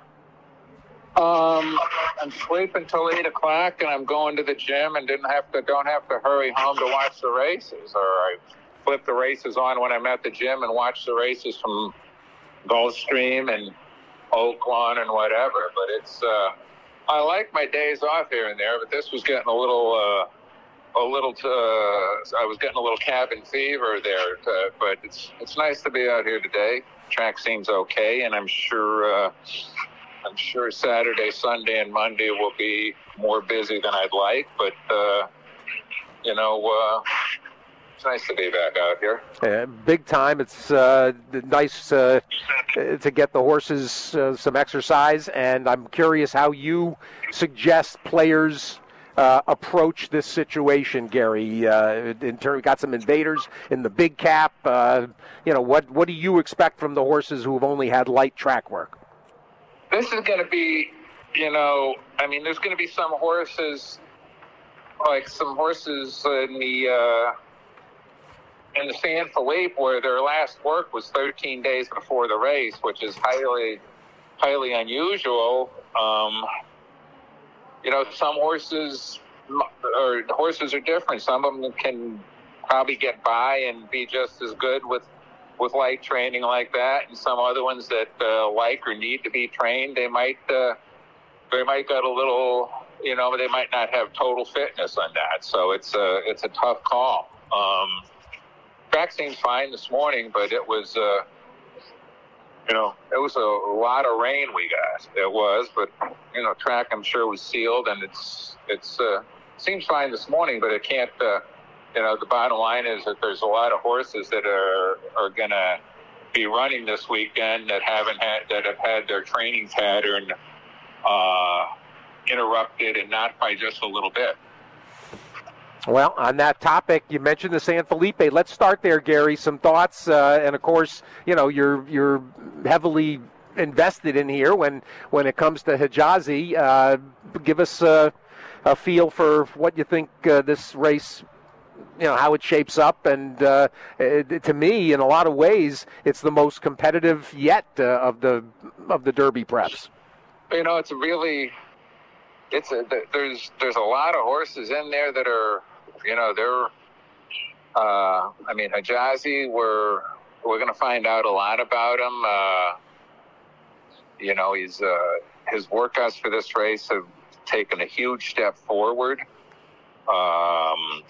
[SPEAKER 14] Um, I'm sleeping till eight o'clock, and I'm going to the gym, and didn't have to don't have to hurry home to watch the races. Or I flip the races on when I'm at the gym and watch the races from Gulfstream and Oaklawn and whatever. But it's uh, I like my days off here and there, but this was getting a little, uh, a little. T- uh, I was getting a little cabin fever there. To, but it's it's nice to be out here today. Track seems okay, and I'm sure. Uh, I'm sure Saturday, Sunday, and Monday will be more busy than I'd like, but uh, you know, uh, it's nice to be back out here.
[SPEAKER 1] Yeah, big time. It's uh, nice uh, to get the horses uh, some exercise, and I'm curious how you suggest players uh, approach this situation, Gary. Uh, in turn, we got some invaders in the big cap. Uh, you know, what what do you expect from the horses who have only had light track work?
[SPEAKER 14] This is going to be, you know, I mean, there's going to be some horses, like some horses in the uh, in the San Felipe where their last work was thirteen days before the race, which is highly, highly unusual. Um, you know, some horses, or horses are different. Some of them can probably get by and be just as good with. with light training like that, and some other ones that uh, like or need to be trained, they might uh, they might get a little, you know, they might not have total fitness on that. So it's a, it's a tough call. Um, track seems fine this morning, but it was, uh, you know, it was a lot of rain we got. It was, but, you know, track I'm sure was sealed, and it's, it's, uh, seems fine this morning, but it can't, uh, you know, the bottom line is that there's a lot of horses that are, are going to be running this weekend that haven't had, that have had their training pattern uh, interrupted, and not by just a little bit.
[SPEAKER 1] Well, on that topic, you mentioned the San Felipe. Let's start there, Gary. Some thoughts, uh, and of course, you know, you're you're heavily invested in here when when it comes to Hijazi. Uh, give us uh, a feel for what you think uh, this race, you know, how it shapes up. And uh, it, to me, in a lot of ways, it's the most competitive yet uh, of the of the Derby preps.
[SPEAKER 14] You know, it's really, it's a, there's there's a lot of horses in there that are, you know, they're, uh, I mean, Hijazi, we're we're going to find out a lot about him. Uh, you know, he's uh, his workouts for this race have taken a huge step forward. Um,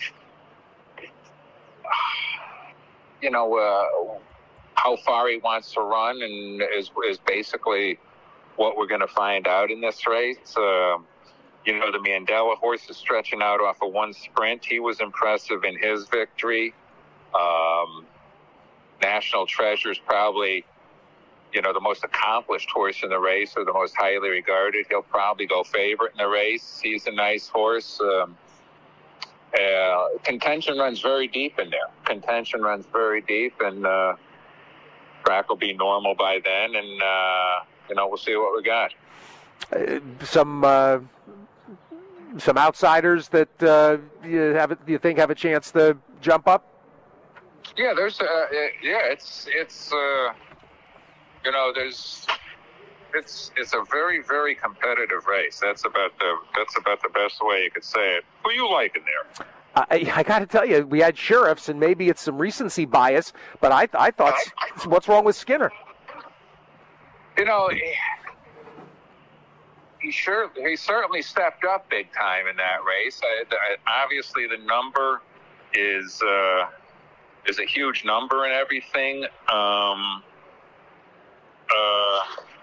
[SPEAKER 14] you know, uh, how far he wants to run and is is basically what we're going to find out in this race. Uh, you know, the Mandela horse is stretching out off of one sprint. He was impressive in his victory. Um, National Treasure is probably, you know, the most accomplished horse in the race, or the most highly regarded. He'll probably go favorite in the race. He's a nice horse. Um, uh, contention runs very deep in there. Contention runs very deep, and uh, track will be normal by then, and uh, you know, we'll see what we got.
[SPEAKER 1] Uh, some uh, some outsiders that uh, you have, you think have a chance to jump up?
[SPEAKER 14] Yeah, there's, uh, yeah, it's it's, uh, you know, there's, it's it's a very very competitive race. That's about the that's about the best way you could say it. Who you like in there?
[SPEAKER 1] I, I got to tell you, we had Sheriffs, and maybe it's some recency bias, but I I thought, what's wrong with Skinner?
[SPEAKER 14] You know, he, he sure he certainly stepped up big time in that race. I, I, obviously, the number is uh, is a huge number and everything. Um, uh,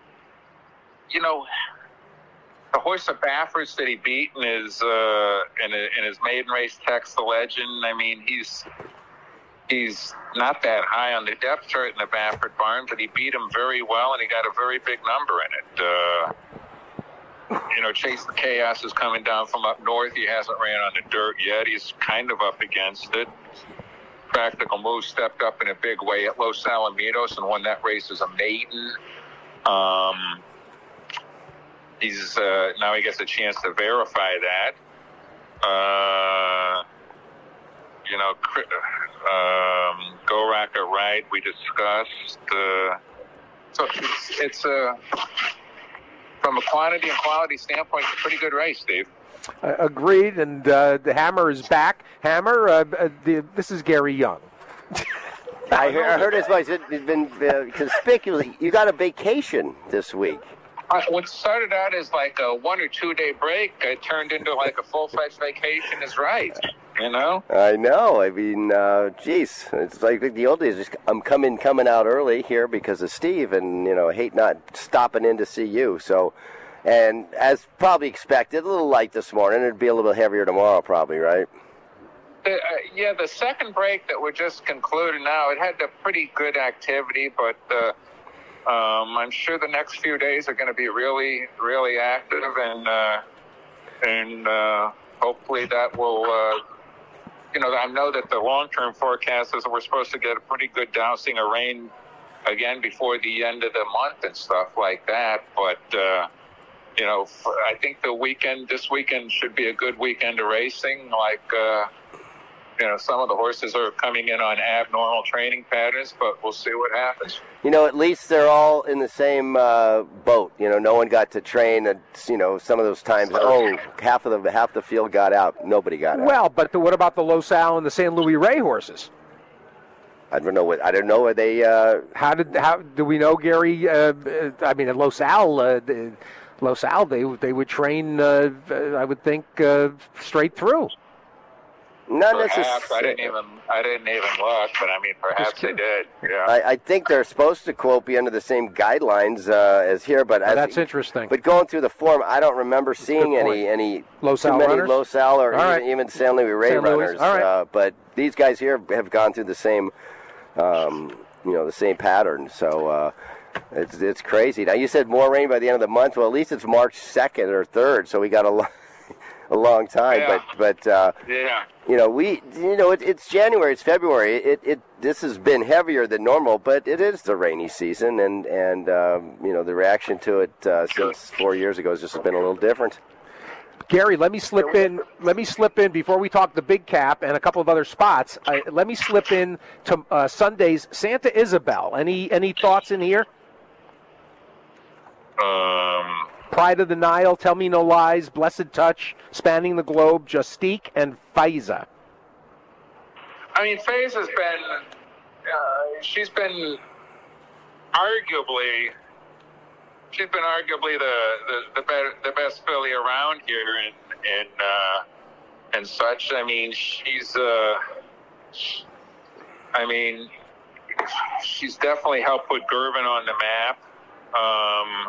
[SPEAKER 14] you know, the horse of Baffert that he beat in his uh, in, a, in his maiden race, Tex the Legend. I mean, he's. He's not that high on the depth chart in the Baffert barn, but he beat him very well, and he got a very big number in it. Uh, you know, Chase the Chaos is coming down from up north. He hasn't ran on the dirt yet. He's kind of up against it. Practical Move stepped up in a big way at Los Alamitos and won that race as a maiden. Um, he's uh, now he gets a chance to verify that. Uh, you know, um, Go Rocket Ride, we discussed. Uh, so it's, it's uh, from a quantity and quality standpoint, it's a pretty good race, Steve.
[SPEAKER 1] Uh, agreed, and uh, the Hammer is back. Hammer, uh, uh, the, this is Gary Young.
[SPEAKER 2] I, heard, I heard his voice. It's been uh, conspicuous. You got a vacation this week.
[SPEAKER 14] Uh, what started out as like a one or two day break, it turned into like a full-fledged vacation is right, you know?
[SPEAKER 2] I know. I mean, uh, geez, it's like the old days. Just, I'm coming coming out early here because of Steve, and, you know, I hate not stopping in to see you. So, and as probably expected, a little light this morning. It'd be a little heavier tomorrow probably, right?
[SPEAKER 14] The, uh, yeah, the second break that we're just concluding now, it had a pretty good activity, but... Uh, Um, I'm sure the next few days are going to be really, really active, and uh, and uh, hopefully that will, uh, you know, I know that the long-term forecast is that we're supposed to get a pretty good dousing of rain again before the end of the month and stuff like that. But uh, you know, for, I think the weekend, this weekend, should be a good weekend of racing. Like, uh, you know, some of the horses are coming in on abnormal training patterns, but we'll see what happens.
[SPEAKER 2] You know, at least they're all in the same uh, boat. You know, no one got to train. At, you know, some of those times, oh, half of the half the field got out. Nobody got out.
[SPEAKER 1] Well, but the, what about the Los Al and the San Luis Rey horses?
[SPEAKER 2] I don't know what I don't know where they. Uh,
[SPEAKER 1] how did how do we know, Gary? Uh, I mean, at Los Al, uh, Los Al, they they would train. Uh, I would think uh, straight through.
[SPEAKER 2] Not
[SPEAKER 14] perhaps
[SPEAKER 2] necessarily.
[SPEAKER 14] I didn't even I didn't even look, but I mean, perhaps they did. Yeah.
[SPEAKER 2] I, I think they're supposed to quote be under the same guidelines uh, as here, but
[SPEAKER 1] Oh,
[SPEAKER 2] as,
[SPEAKER 1] that's interesting.
[SPEAKER 2] But going through the form, I don't remember seeing
[SPEAKER 1] good
[SPEAKER 2] any
[SPEAKER 1] point.
[SPEAKER 2] any
[SPEAKER 1] Los
[SPEAKER 2] too
[SPEAKER 1] Al
[SPEAKER 2] many
[SPEAKER 1] runners?
[SPEAKER 2] Los Al or
[SPEAKER 1] All
[SPEAKER 2] even,
[SPEAKER 1] right.
[SPEAKER 2] even San Luis Rey
[SPEAKER 1] San Luis.
[SPEAKER 2] runners.
[SPEAKER 1] All right.
[SPEAKER 2] Uh, but these guys here have gone through the same, um, you know, the same pattern. So. Uh, It's it's crazy. Now you said more rain by the end of the month. Well, at least it's March second or third, so we got a long, a long time.
[SPEAKER 14] Yeah.
[SPEAKER 2] But but uh,
[SPEAKER 14] Yeah.
[SPEAKER 2] you know we you know it, it's January, it's February. It it this has been heavier than normal, but it is the rainy season, and and um, you know the reaction to it uh, since four years ago has just been a little different.
[SPEAKER 1] Gary, let me slip in. Let me slip in before we talk the big cap and a couple of other spots. Uh, let me slip in to uh, Sunday's Santa Isabel. Any any thoughts in here?
[SPEAKER 14] Um,
[SPEAKER 1] Pride of the Nile, Tell Me No Lies, Blessed Touch, Spanning the Globe, Justique, and Faiza.
[SPEAKER 14] I mean, Faze has been, uh, she's been arguably, she's been arguably the the the, better, the best filly around here, and and uh, and such. I mean, she's, uh, I mean, she's definitely helped put Girvan on the map. Um,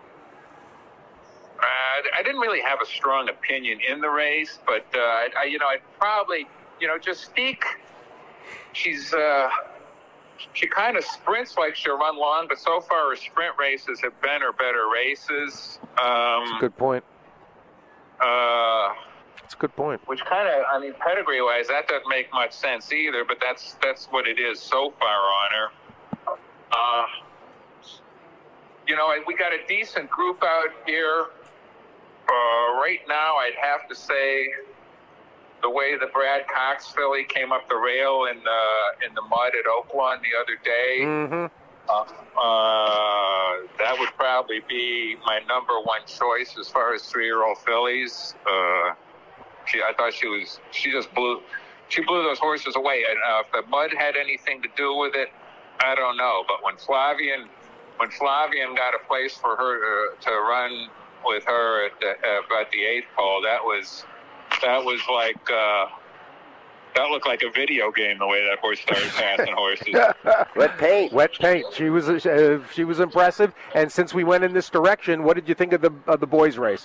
[SPEAKER 14] I, I didn't really have a strong opinion in the race, but uh, I, I, you know, I'd probably, you know, Justique. She's uh, she kind of sprints like she'll run long, but so far her sprint races have been her better races. Um,
[SPEAKER 1] That's a good point.
[SPEAKER 14] Uh,
[SPEAKER 1] That's a good point.
[SPEAKER 14] which kind of, I mean, pedigree-wise, that doesn't make much sense either. But that's that's what it is so far on her. Uh, you know, we got a decent group out here. Uh, right now, I'd have to say the way the Brad Cox filly came up the rail in the in the mud at Oaklawn the other day,
[SPEAKER 1] Mm-hmm.
[SPEAKER 14] uh, uh, that would probably be my number one choice as far as three-year-old fillies. Uh, she, I thought she was, she just blew, she blew those horses away. And uh, if the mud had anything to do with it, I don't know. But when Flavian, when Flavian got a place for her to, to run with her at the, uh, at the eighth pole, that was that was like uh, that looked like a video game the way that horse started passing horses.
[SPEAKER 2] Wet paint,
[SPEAKER 1] wet paint. She was uh, she was impressive. And since we went in this direction, what did you think of the of the boys' race?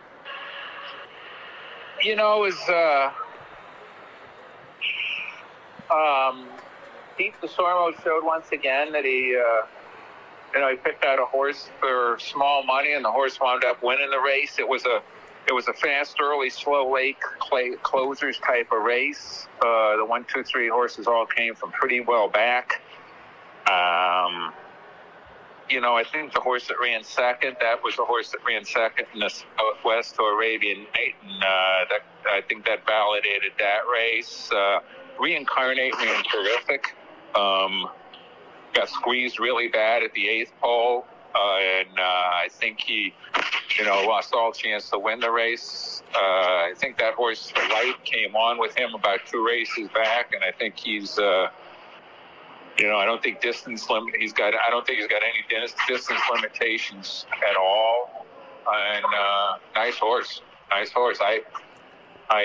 [SPEAKER 14] You know, it was uh, um, Pete DeSormo showed once again that he. Uh, You know, he picked out a horse for small money, and the horse wound up winning the race. It was a, it was a fast, early, slow, late clay, closers type of race. Uh, the one, two, three horses all came from pretty well back. Um, you know, I think the horse that ran second, that was the horse that ran second in the Southwest to Arabian Night, and uh, that I think that validated that race. Uh, Reincarnate ran terrific. Um, got squeezed really bad at the eighth pole, uh, and uh, I think he, you know, lost all chance to win the race. Uh, I think that horse, Light, came on with him about two races back, and I think he's, uh, you know, I don't think distance limit. He's got. I don't think he's got any distance limitations at all. And uh, nice horse, nice horse. I, I,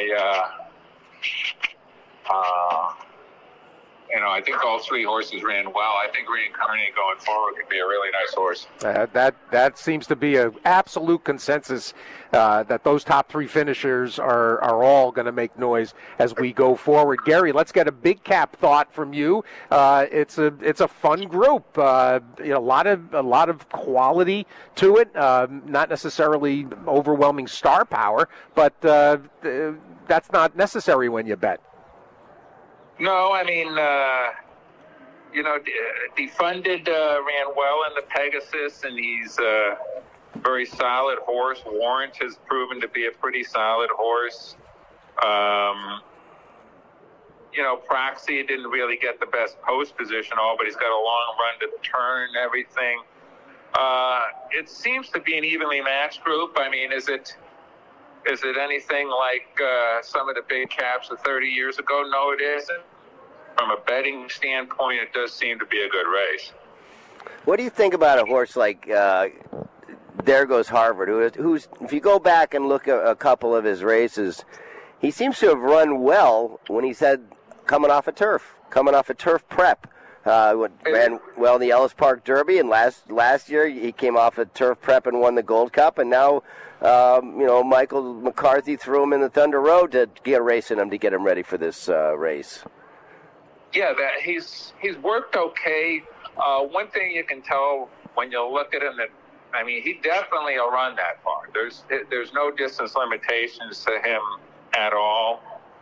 [SPEAKER 14] uh, uh, you know, I think all three horses ran well. I think Reincarnate going forward could be a really nice horse.
[SPEAKER 1] Uh, that that seems to be an absolute consensus uh, that those top three finishers are, are all going to make noise as we go forward. Gary, let's get a big cap thought from you. Uh, it's a it's a fun group. Uh, you know, a lot of a lot of quality to it. Uh, not necessarily overwhelming star power, but uh, that's not necessary when you bet.
[SPEAKER 14] No, I mean, uh, you know, Defunded uh, ran well in the Pegasus, and he's a very solid horse. Warrant has proven to be a pretty solid horse. Um, you know, Proxy didn't really get the best post position, all, but he's got a long run to the turn and everything. Uh, it seems to be an evenly matched group. I mean, is it... Is it anything like uh, some of the big caps of thirty years ago? No, it isn't. From a betting standpoint, it does seem to be a good race.
[SPEAKER 2] What do you think about a horse like uh, there goes Harvard, who is, who's, if you go back and look at a couple of his races, he seems to have run well when he's had coming off a turf, coming off a turf prep. Uh, ran well in the Ellis Park Derby, and last last year he came off a turf prep and won the Gold Cup, and now, um, you know, Michael McCarthy threw him in the Thunder Road to get a race in him to get him ready for this uh, race.
[SPEAKER 14] Yeah, that he's he's worked okay. Uh, one thing you can tell when you look at him, that I mean, he definitely will run that far. There's there's no distance limitations to him at all.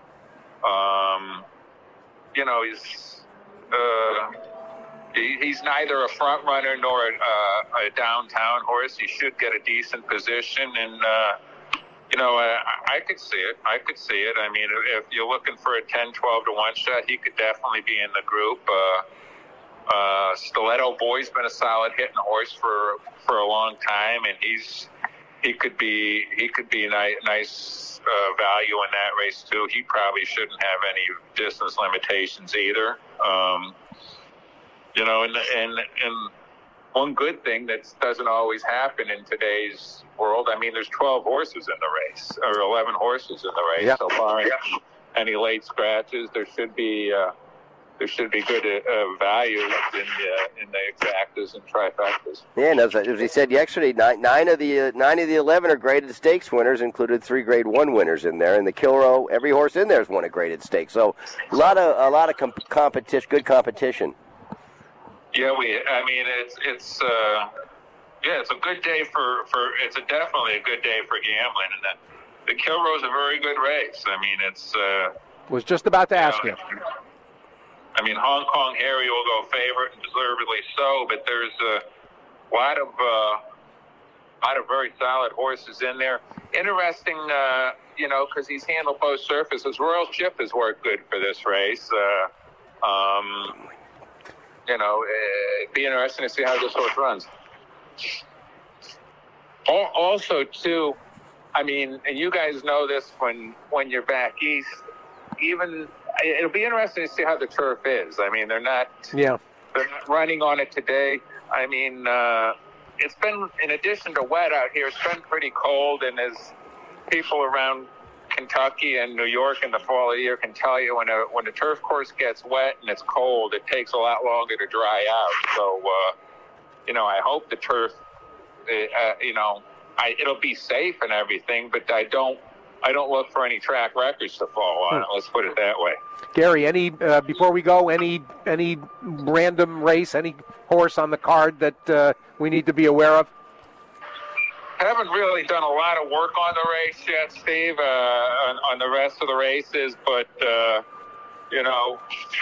[SPEAKER 14] Um, you know, he's. Uh, he, he's neither a front runner nor a, uh, a downtown horse. He should get a decent position, and uh, you know, uh, I could see it. I could see it. I mean, if you're looking for a ten, twelve to one shot, he could definitely be in the group. Uh, uh, Stiletto Boy's been a solid hitting horse for for a long time, and he's he could be he could be a nice. nice Uh, value in that race too. He probably shouldn't have any distance limitations either. Um, you know, and, and and one good thing that doesn't always happen in today's world. I mean, there's twelve horses in the race, or eleven horses in the race.
[SPEAKER 1] Yeah.
[SPEAKER 14] So barring any late scratches, there should be uh, there should be good uh, value in the in the exactas and trifectas.
[SPEAKER 2] Yeah, and as, as we said yesterday, nine, nine of the uh, nine of the eleven are graded stakes winners, included three Grade One winners in there. And the Kilroe, every horse in there has won a graded stake. So a lot of a lot of comp- competition, good competition.
[SPEAKER 14] Yeah, we. I mean, it's it's uh, yeah, it's a good day for, for it's a definitely a good day for gambling, and that the Kilroe's a very good race. I mean, it's. Uh,
[SPEAKER 1] Was just about to ask
[SPEAKER 14] you.
[SPEAKER 1] you.
[SPEAKER 14] I mean, Hong Kong Harry will go favorite, and deservedly so. But there's a lot of uh, lot of very solid horses in there. Interesting, uh, you know, because he's handled both surfaces. Royal Chip has worked good for this race. Uh, um, you know, it'd be interesting to see how this horse runs. Also, too, I mean, and you guys know this when when you're back east, even. It'll be interesting to see how the turf is. I mean, they're not,
[SPEAKER 1] yeah.
[SPEAKER 14] they're not running on it today. I mean, uh, it's been, in addition to wet out here, it's been pretty cold. And as people around Kentucky and New York in the fall of the year can tell you, when a when a turf course gets wet and it's cold, it takes a lot longer to dry out. So, uh, you know, I hope the turf, uh, you know, I, it'll be safe and everything, but I don't. I don't look for any track records to fall on it. Let's put it that way.
[SPEAKER 1] Gary, any uh, before we go, any any random race, any horse on the card that uh, we need to be aware of?
[SPEAKER 14] Haven't really done a lot of work on the race yet, Steve, uh, on, on the rest of the races, but uh, you know,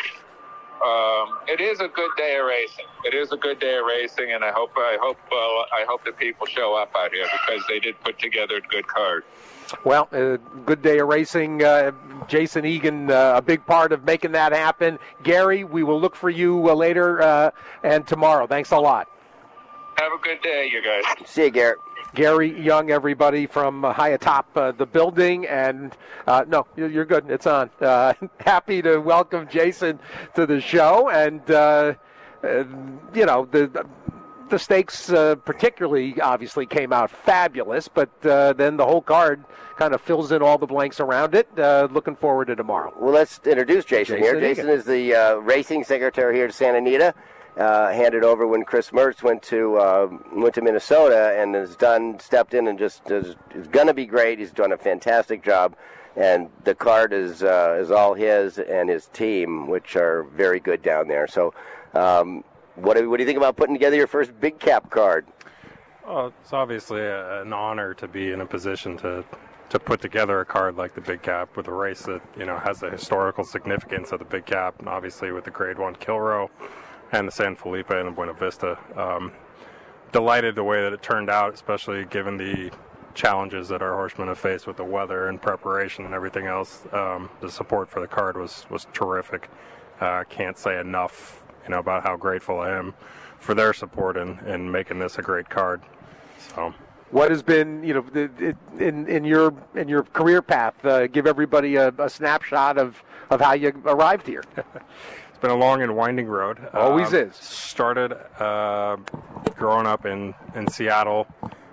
[SPEAKER 14] um, it is a good day of racing. It is a good day of racing, and I hope I hope uh, I hope that people show up out here because they did put together a good card.
[SPEAKER 1] Well, a uh, good day of racing. Uh, Jason Egan, uh, a big part of making that happen. Gary, we will look for you uh, later uh, and tomorrow. Thanks a lot.
[SPEAKER 14] Have a good day, you guys.
[SPEAKER 2] See you, Garrett.
[SPEAKER 1] Gary Young, everybody from uh, high atop uh, the building. And, uh, no, you're good. It's on. Uh, happy to welcome Jason to the show. And, uh, uh, you know, the... The stakes uh, particularly obviously came out fabulous, but uh, then the whole card kind of fills in all the blanks around it. Uh, looking forward to tomorrow.
[SPEAKER 2] Well, let's introduce Jason,
[SPEAKER 1] Jason
[SPEAKER 2] here. Jason
[SPEAKER 1] Egan.
[SPEAKER 2] is the uh, racing secretary here at Santa Anita. Uh, handed over when Chris Mertz went to uh, went to Minnesota and has done stepped in and just is, is going to be great. He's done a fantastic job, and the card is uh, is all his and his team, which are very good down there. So. Um, What do, what do you think about putting together your first big cap card?
[SPEAKER 15] Well, it's obviously a, an honor to be in a position to to put together a card like the Big Cap with a race that, you know, has the historical significance of the Big Cap, and obviously with the Grade One Kilroe and the San Felipe and the Buena Vista. Um, delighted the way that it turned out, especially given the challenges that our horsemen have faced with the weather and preparation and everything else. Um, the support for the card was was terrific. Uh, can't say enough. You know, about how grateful I am for their support in, in making this a great card. So,
[SPEAKER 1] what has been, you know, in in your in your career path? Uh, give everybody a, a snapshot of, of how you arrived here.
[SPEAKER 15] It's been a long and winding road.
[SPEAKER 1] Always
[SPEAKER 15] um,
[SPEAKER 1] is.
[SPEAKER 15] Started uh, growing up in in Seattle.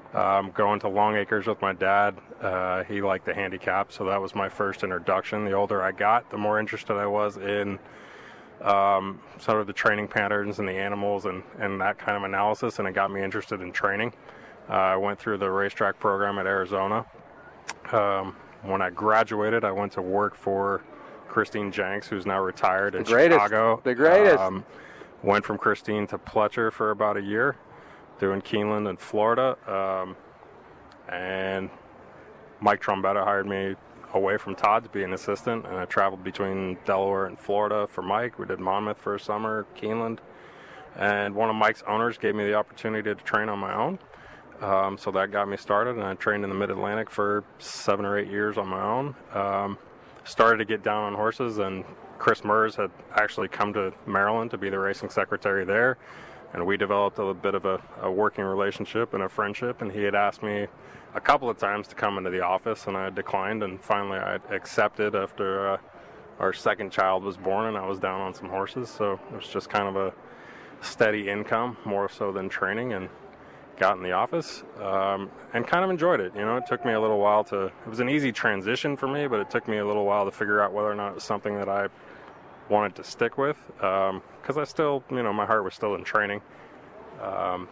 [SPEAKER 15] Um, going to Long Acres with my dad, uh, he liked the handicap, so that was my first introduction. The older I got, the more interested I was in um, sort of the training patterns and the animals and, and that kind of analysis, and it got me interested in training. Uh, I went through the racetrack program at Arizona. Um, when I graduated, I went to work for Christine Jenks, who's now retired in
[SPEAKER 1] the greatest,
[SPEAKER 15] Chicago.
[SPEAKER 1] The greatest.
[SPEAKER 15] Um, went from Christine to Pletcher for about a year, doing Keeneland and Florida. Um, and Mike Trombetta hired me away from Todd to be an assistant, and I traveled between Delaware and Florida for Mike. We did Monmouth for a summer, Keeneland. And one of Mike's owners gave me the opportunity to train on my own. Um, so that got me started, and I trained in the Mid-Atlantic for seven or eight years on my own. Um, started to get down on horses, and Chris Mers had actually come to Maryland to be the racing secretary there, and we developed a bit of a, a working relationship and a friendship, and he had asked me a couple of times to come into the office, and I declined, and finally I accepted after uh, our second child was born, and I was down on some horses, so it was just kind of a steady income, more so than training, and got in the office um, and kind of enjoyed it. You know, it took me a little while to, it was an easy transition for me, but it took me a little while to figure out whether or not it was something that I wanted to stick with, because um, I still, you know, my heart was still in training. Um,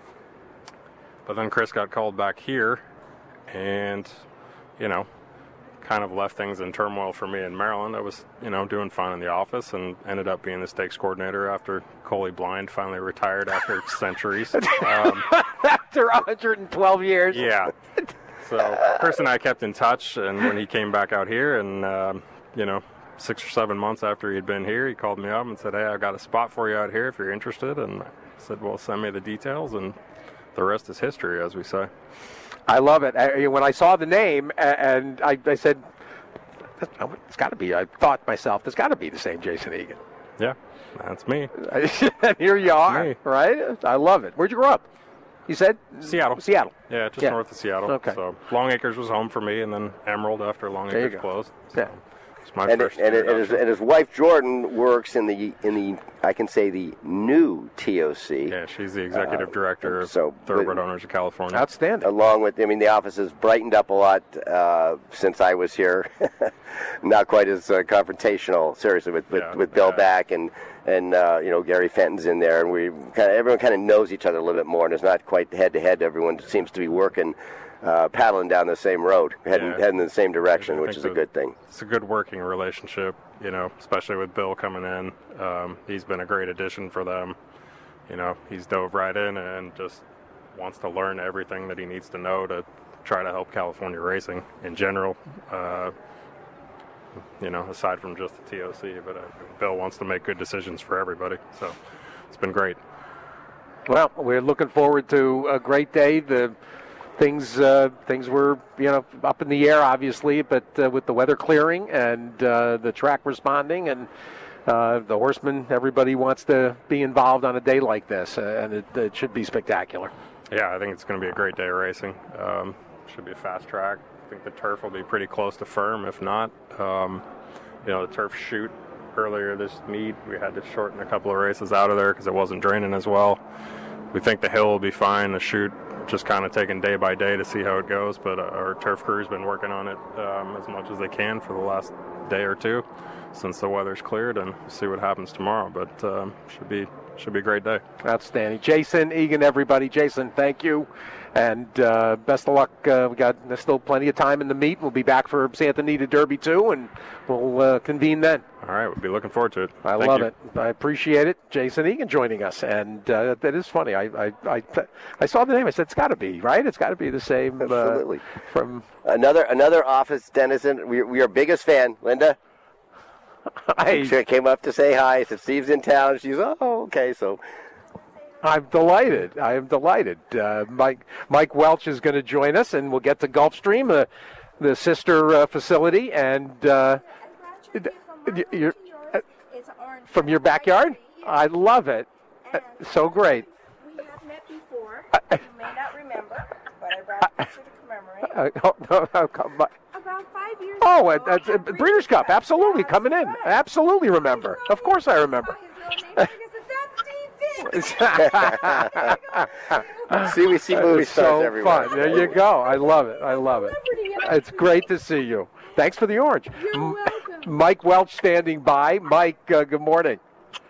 [SPEAKER 15] but then Chris got called back here and, you know, kind of left things in turmoil for me in Maryland. I was, you know, doing fine in the office and ended up being the stakes coordinator after Coley Blind finally retired after centuries. Um,
[SPEAKER 1] after one hundred twelve years.
[SPEAKER 15] Yeah. So Chris and I kept in touch, and when he came back out here and, um, you know, six or seven months after he'd been here, he called me up and said, hey, I've got a spot for you out here if you're interested. And I said, well, send me the details, and the rest is history, as we say.
[SPEAKER 1] I love it. I, when I saw the name, and I, I said, it's got to be, I thought myself, there's got to be the same Jason Egan.
[SPEAKER 15] Yeah, that's me.
[SPEAKER 1] And here you are,
[SPEAKER 15] me.
[SPEAKER 1] right? I love it. Where'd you grow up? You said?
[SPEAKER 15] Seattle.
[SPEAKER 1] Seattle.
[SPEAKER 15] Yeah, just
[SPEAKER 1] yeah.
[SPEAKER 15] north of Seattle.
[SPEAKER 1] Okay.
[SPEAKER 15] So Long Acres was home for me, and then Emerald after Long
[SPEAKER 1] There you
[SPEAKER 15] Acres
[SPEAKER 1] go.
[SPEAKER 15] closed. So
[SPEAKER 1] Yeah.
[SPEAKER 15] it's my
[SPEAKER 2] and,
[SPEAKER 15] first
[SPEAKER 2] it, and, it, and, his,
[SPEAKER 15] introduction.
[SPEAKER 2] and his wife Jordan works in the in the I can say the new T O C.
[SPEAKER 15] Yeah, she's the executive
[SPEAKER 2] Uh,
[SPEAKER 15] director of
[SPEAKER 2] so,
[SPEAKER 15] Thoroughbred
[SPEAKER 2] but-
[SPEAKER 15] Owners of California.
[SPEAKER 1] Outstanding.
[SPEAKER 2] Along with, I mean, the office has brightened up a lot uh, since I was here. Not quite as uh, confrontational, seriously, with with,
[SPEAKER 15] Yeah,
[SPEAKER 2] with Bill
[SPEAKER 15] yeah.
[SPEAKER 2] back and and uh, you know Gary Fenton's in there, and we kind of everyone kind of knows each other a little bit more, and it's not quite head to head. Everyone seems to be working, uh, paddling down the same road, heading
[SPEAKER 15] Yeah.
[SPEAKER 2] heading in the same direction,
[SPEAKER 15] I
[SPEAKER 2] which
[SPEAKER 15] think
[SPEAKER 2] is a
[SPEAKER 15] the-
[SPEAKER 2] good thing.
[SPEAKER 15] It's a good working relationship, you know, especially with Bill coming in. Um, he's been a great addition for them. You know, he's dove right in and just wants to learn everything that he needs to know to try to help California racing in general. Uh, you know, aside from just the T O C, but uh, Bill wants to make good decisions for everybody. So it's been great.
[SPEAKER 1] Well, we're looking forward to a great day. The things uh, things were, you know, up in the air, obviously, but uh, with the weather clearing and uh, the track responding and uh, the horsemen, everybody wants to be involved on a day like this, uh, and it, it should be spectacular.
[SPEAKER 15] Yeah, I think it's going to be a great day of racing. Um, should be a fast track. I think the turf will be pretty close to firm. If not, um, you know, the turf chute earlier this meet, we had to shorten a couple of races out of there because it wasn't draining as well. We think the hill will be fine. The chute, just kind of taking day by day to see how it goes. But uh, our turf crew's been working on it um, as much as they can for the last day or two since the weather's cleared, and we'll see what happens tomorrow. But um, should be should be a great day.
[SPEAKER 1] Outstanding. Jason Egan, everybody. Jason, thank you. And uh, best of luck. Uh, we got there's still plenty of time in the meet. We'll be back for Santa Anita Derby, too, and we'll uh, convene then.
[SPEAKER 15] All right, we'll be looking forward to it.
[SPEAKER 1] I
[SPEAKER 15] Thank
[SPEAKER 1] love
[SPEAKER 15] you.
[SPEAKER 1] it. I appreciate it. Jason Egan joining us. And uh, that is funny. I, I, I, I saw the name. I said, it's got to be, right? It's got to be the same.
[SPEAKER 2] Absolutely.
[SPEAKER 1] Uh, from
[SPEAKER 2] Another another office denizen. We we are biggest fan, Linda.
[SPEAKER 1] I,
[SPEAKER 2] She came up to say hi. Said Steve's in town. She's oh okay. So
[SPEAKER 1] I'm delighted. I am delighted. Uh, Mike Mike Welch is going to join us, and we'll get to Gulfstream, uh, the sister uh, facility, and uh, y- you're, uh, from your backyard. I love it. Uh, so great.
[SPEAKER 16] We have met before.
[SPEAKER 1] I-
[SPEAKER 16] You may not remember, but I brought a picture to commemorate.
[SPEAKER 1] Uh, oh, no, no, come on.
[SPEAKER 16] About five years
[SPEAKER 1] Oh,
[SPEAKER 16] ago.
[SPEAKER 1] uh, uh, Breeders' Cup, absolutely coming in. Absolutely remember. Of course I remember.
[SPEAKER 16] His real name, I said, that's Steve
[SPEAKER 2] see, we see movie
[SPEAKER 1] It's
[SPEAKER 2] stars
[SPEAKER 1] so
[SPEAKER 2] everywhere.
[SPEAKER 1] fun. There you go. I love it. I love it. It's great to see you. Thanks for the orange. M- Mike Welch standing by. Mike, uh, good morning.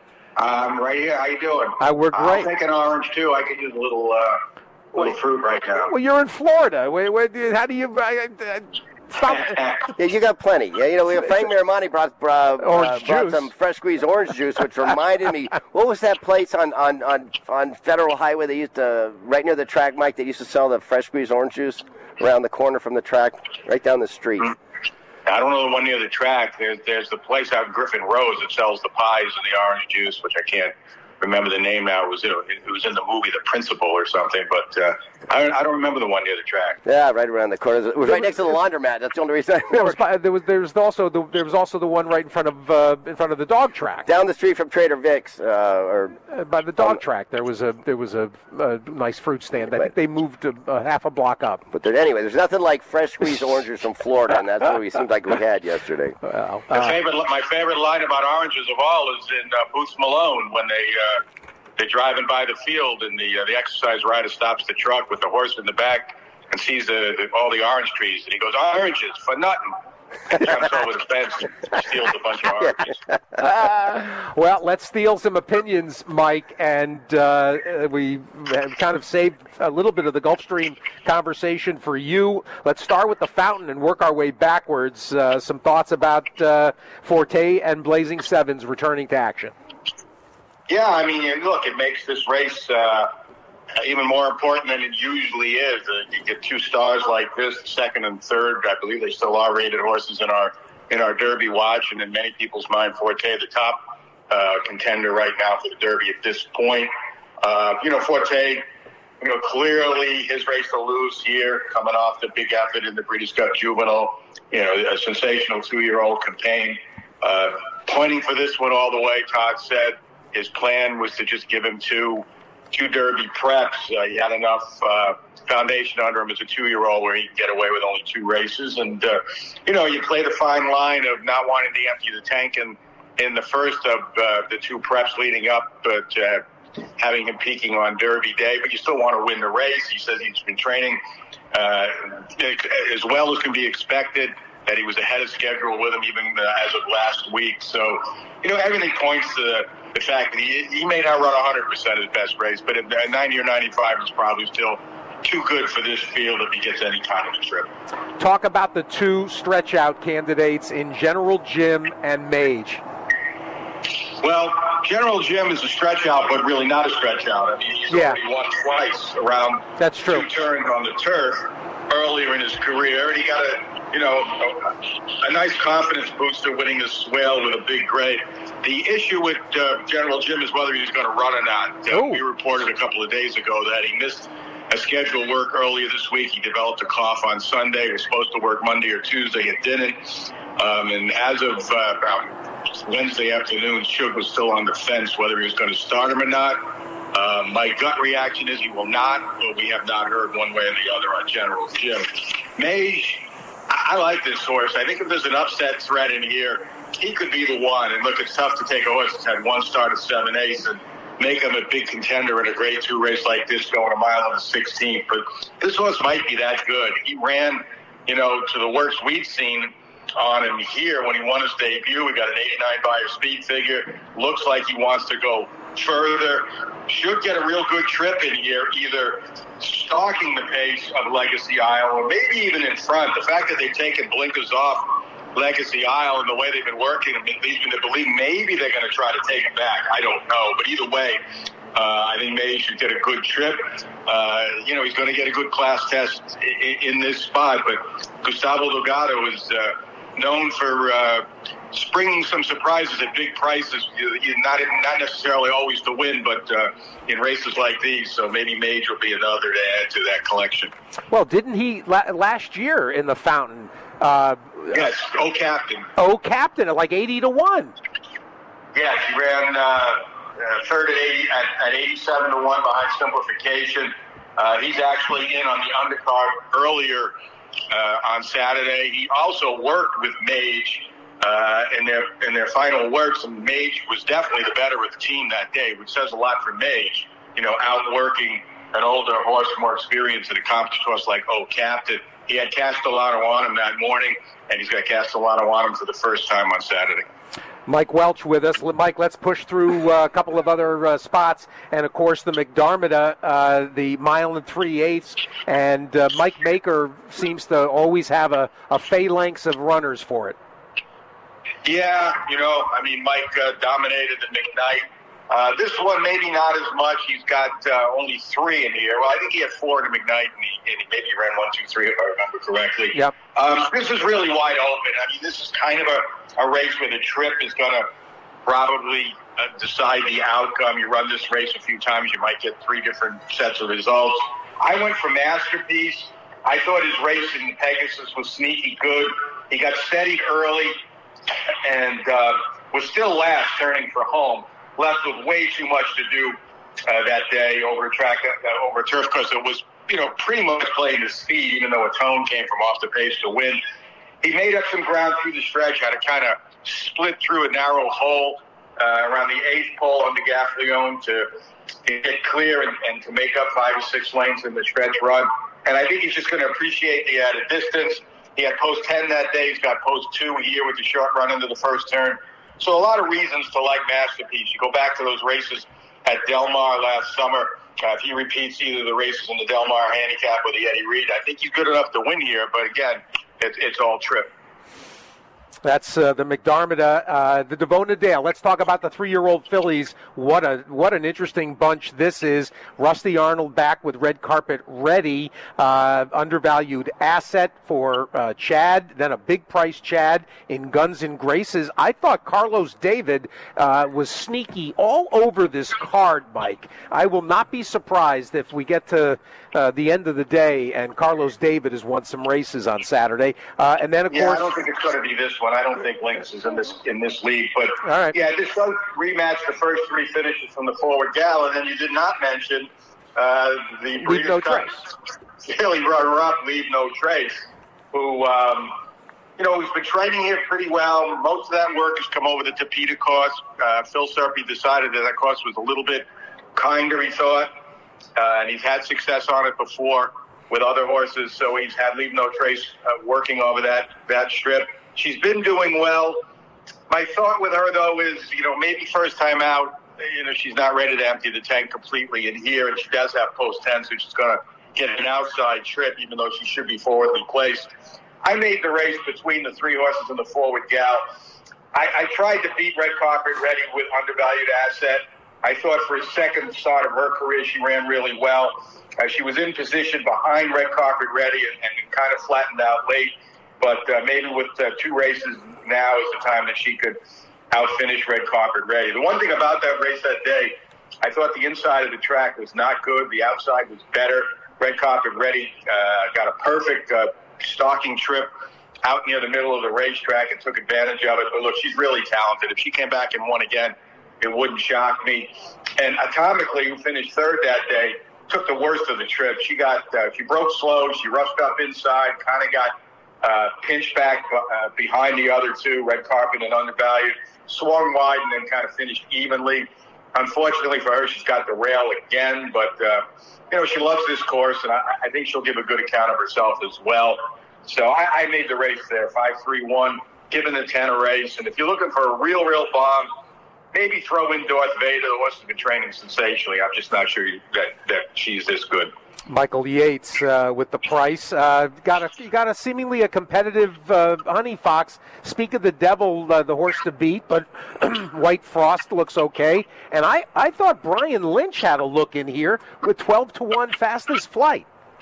[SPEAKER 17] I'm right here. How you doing?
[SPEAKER 1] Uh, we're great.
[SPEAKER 17] I'll take an orange too. I could use a little, uh, little fruit right now.
[SPEAKER 1] Well, you're in Florida. Wait, wait, how do you? I, I, stop.
[SPEAKER 2] Yeah, you got plenty. Yeah, you know, we have Frank Miramonte brought, uh,
[SPEAKER 1] Orange
[SPEAKER 2] uh, brought
[SPEAKER 1] juice.
[SPEAKER 2] some fresh squeezed orange juice, which reminded me. What was that place on, on, on, on Federal Highway? They used to right near the track, Mike. They used to sell the fresh squeezed orange juice around the corner from the track, right down the street.
[SPEAKER 17] Mm-hmm. I don't know the one near the track. There's there's the place out in Griffin Rose that sells the pies and the orange juice, which I can't remember the name now. It was it was in the movie The Principal or something, but uh, I, I don't remember the one near the track.
[SPEAKER 2] Yeah, right around the corner. It was right next to the laundromat. That's the only reason I
[SPEAKER 1] There
[SPEAKER 2] remember.
[SPEAKER 1] was, there was there was also the there was also the one right in front of uh, in front of the dog track.
[SPEAKER 2] Down the street from Trader Vic's, uh, or
[SPEAKER 1] uh, by the dog um, track, there was a there was a, a nice fruit stand. I think they moved a, a half a block up.
[SPEAKER 2] But there, anyway, there's nothing like fresh squeezed oranges from Florida, and that's what we seemed like we had yesterday.
[SPEAKER 1] Well,
[SPEAKER 17] uh, favorite, my favorite line about oranges of all is in uh, Boots Malone when they. Uh, They're driving by the field, and the uh, the exercise rider stops the truck with the horse in the back and sees the, the, all the orange trees, and he goes, "Oranges for nothing." Jumps over the fence and steals a bunch of oranges.
[SPEAKER 1] uh, well, let's steal some opinions, Mike, and uh, we have kind of saved a little bit of the Gulfstream conversation for you. Let's start with the fountain and work our way backwards. Uh, some thoughts about uh, Forte and Blazing Sevens returning to action.
[SPEAKER 17] Yeah, I mean, look, it makes this race uh, even more important than it usually is. Uh, you get two stars like this, second and third. I believe they still are rated horses in our in our Derby watch, and in many people's mind, Forte, the top uh, contender right now for the Derby at this point. Uh, you know, Forte, you know, clearly his race to lose here, coming off the big effort in the Breeders' Cup Juvenile. You know, a sensational two-year-old campaign. Uh, pointing for this one all the way, Todd said. His plan was to just give him two two Derby preps. Uh, he had enough uh, foundation under him as a two-year-old where he can get away with only two races. And, uh, you know, you play the fine line of not wanting to empty the tank in, in the first of uh, the two preps leading up, but uh, having him peaking on Derby Day. But you still want to win the race. He says he's been training uh, as well as can be expected, that he was ahead of schedule with him even uh, as of last week. So, you know, everything points to the, the fact that he, he may not run one hundred percent his best race, but at ninety or ninety-five is probably still too good for this field if he gets any kind of a trip.
[SPEAKER 1] Talk about the two stretch-out candidates in General Jim and Mage.
[SPEAKER 17] Well, General Jim is a stretch-out, but really not a stretch-out. I mean, he's
[SPEAKER 1] yeah.
[SPEAKER 17] already won twice around
[SPEAKER 1] That's true.
[SPEAKER 17] two turns on the turf earlier in his career, and he got a You know, a, a nice confidence booster winning the Swale with a big grade. The issue with uh, General Jim is whether he's going to run or not. Uh, we reported a couple of days ago that he missed a scheduled work earlier this week. He developed a cough on Sunday. He was supposed to work Monday or Tuesday. It didn't. Um, and as of uh, about Wednesday afternoon, Shug was still on the fence whether he was going to start him or not. Uh, my gut reaction is he will not, but we have not heard one way or the other on General Jim. Mage, I like this horse. I think if there's an upset threat in here, he could be the one. And look, it's tough to take a horse that's had one start at seven eighths and make him a big contender in a grade two race like this, going a mile on the sixteenth. But this horse might be that good. He ran, you know, to the worst we've seen on him here when he won his debut. We got an eighty-nine buyer speed figure. Looks like he wants to go further. Should get a real good trip in here, either stalking the pace of Legacy Isle or maybe even in front. The fact that they've taken blinkers off Legacy Isle and the way they've been working leads me to believe maybe they're going to try to take it back. I don't know. But either way, uh, I think maybe he should get a good trip. Uh, you know, he's going to get a good class test in, in this spot. But Gustavo Delgado is uh, known for uh, springing some surprises at big prices, not not necessarily always to win, but uh, in races like these. So maybe Mage will be another to add to that collection.
[SPEAKER 1] Well, didn't he la- last year in the Fountain? Uh,
[SPEAKER 17] yes, oh captain.
[SPEAKER 1] Oh captain at like eighty to one.
[SPEAKER 17] Yeah, he ran uh, uh, third at eighty at, at eighty-seven to one behind Simplification. Uh, he's actually in on the undercard earlier uh, on Saturday. He also worked with Mage uh, in their in their final works, and Mage was definitely the better of the team that day, which says a lot for Mage. You know, outworking an older horse, more experienced, and accomplished horse like Oh Captain. He had Castellano on him that morning, and he's got Castellano on him for the first time on Saturday.
[SPEAKER 1] Mike Welch with us. Mike, let's push through uh, a couple of other uh, spots. And, of course, the McDarmida, uh, the mile and three-eighths. And uh, Mike Maker seems to always have a, a phalanx of runners for it.
[SPEAKER 17] Yeah, you know, I mean, Mike uh, dominated the McKnight. Uh, this one, maybe not as much. He's got uh, only three in here. Well, I think he had four in the McKnight, and he, and he maybe ran one, two, three, if I remember correctly.
[SPEAKER 1] Yep.
[SPEAKER 17] Um, this is really wide open. I mean, this is kind of a, a race where the trip is going to probably uh, decide the outcome. You run this race a few times, you might get three different sets of results. I went for Masterpiece. I thought his race in the Pegasus was sneaky good. He got steadied early and uh, was still last, turning for home. Left with way too much to do uh, that day over a track, uh, over a turf course that was, you know, pretty much playing to speed, even though a tone came from off the pace to win. He made up some ground through the stretch, had to kind of split through a narrow hole uh, around the eighth pole on the Gaffleone to, to get clear and, and to make up five or six lanes in the stretch run. And I think he's just going to appreciate the added distance. He had post ten that day. He's got post two here with the short run into the first turn. So a lot of reasons to like Masterpiece. You go back to those races at Del Mar last summer. Uh, if he repeats either of the races in the Del Mar handicap or the Eddie Reed, I think he's good enough to win here. But again, it, it's all trip.
[SPEAKER 1] That's uh, the McDarmida, uh, the Devona Dale. Let's talk about the three-year-old fillies. What a what an interesting bunch this is. Rusty Arnold back with red carpet ready. Uh, undervalued asset for uh, Chad. Then a big price Chad in Guns and Graces. I thought Carlos David uh, was sneaky all over this card, Mike. I will not be surprised if we get to uh, the end of the day and Carlos David has won some races on Saturday. Uh, and then, of
[SPEAKER 17] yeah,
[SPEAKER 1] course,
[SPEAKER 17] I don't think it's going to be this one. I don't think Lynx is in this in this league, but
[SPEAKER 1] all right.
[SPEAKER 17] Yeah, this does rematch the first three finishes from the Forward Gal, and then you did not mention uh, the
[SPEAKER 1] Leave No
[SPEAKER 17] Trace, Daily runner-up, Leave No Trace, who um, you know he's been training here pretty well. Most of that work has come over the Tapeta course. Uh, Phil Serpy decided that that course was a little bit kinder, he thought, uh, and he's had success on it before with other horses, so he's had Leave No Trace uh, working over that that strip. She's been doing well. My thought with her, though, is, you know, maybe first time out, you know, she's not ready to empty the tank completely in here, and she does have post ten, so she's going to get an outside trip, even though she should be forwardly placed. I made the race between the three horses and the Forward Gal. I, I tried to beat Red Carpet Ready with undervalued asset. I thought for a second start of her career, she ran really well. Uh, she was in position behind Red Carpet Ready and, and kind of flattened out late. But uh, maybe with uh, two races now is the time that she could outfinish Red Carpet Ready. The one thing about that race that day, I thought the inside of the track was not good. The outside was better. Red Carpet Ready uh, got a perfect uh, stalking trip out near the middle of the racetrack and took advantage of it. But look, she's really talented. If she came back and won again, it wouldn't shock me. And Atomically, who finished third that day, took the worst of the trip. She got uh, she broke slow. She roughed up inside, kind of got Uh, pinched back uh, behind the other two, Red Carpet and Undervalued, swung wide and then kind of finished evenly. Unfortunately for her, she's got the rail again, but, uh, you know, she loves this course, and I, I think she'll give a good account of herself as well. So I, I made the race there, five three one, giving the ten a race. And if you're looking for a real, real bomb, maybe throw in Darth Vader, the horse has been training sensationally. I'm just not sure that, that she's this good.
[SPEAKER 1] Michael Yates uh, with the price. Uh, got a you got a seemingly a competitive uh, Honey Fox. Speak of the devil, uh, the horse to beat, but White Frost looks okay. And I, I thought Brian Lynch had a look in here with twelve to one Fastest Flight.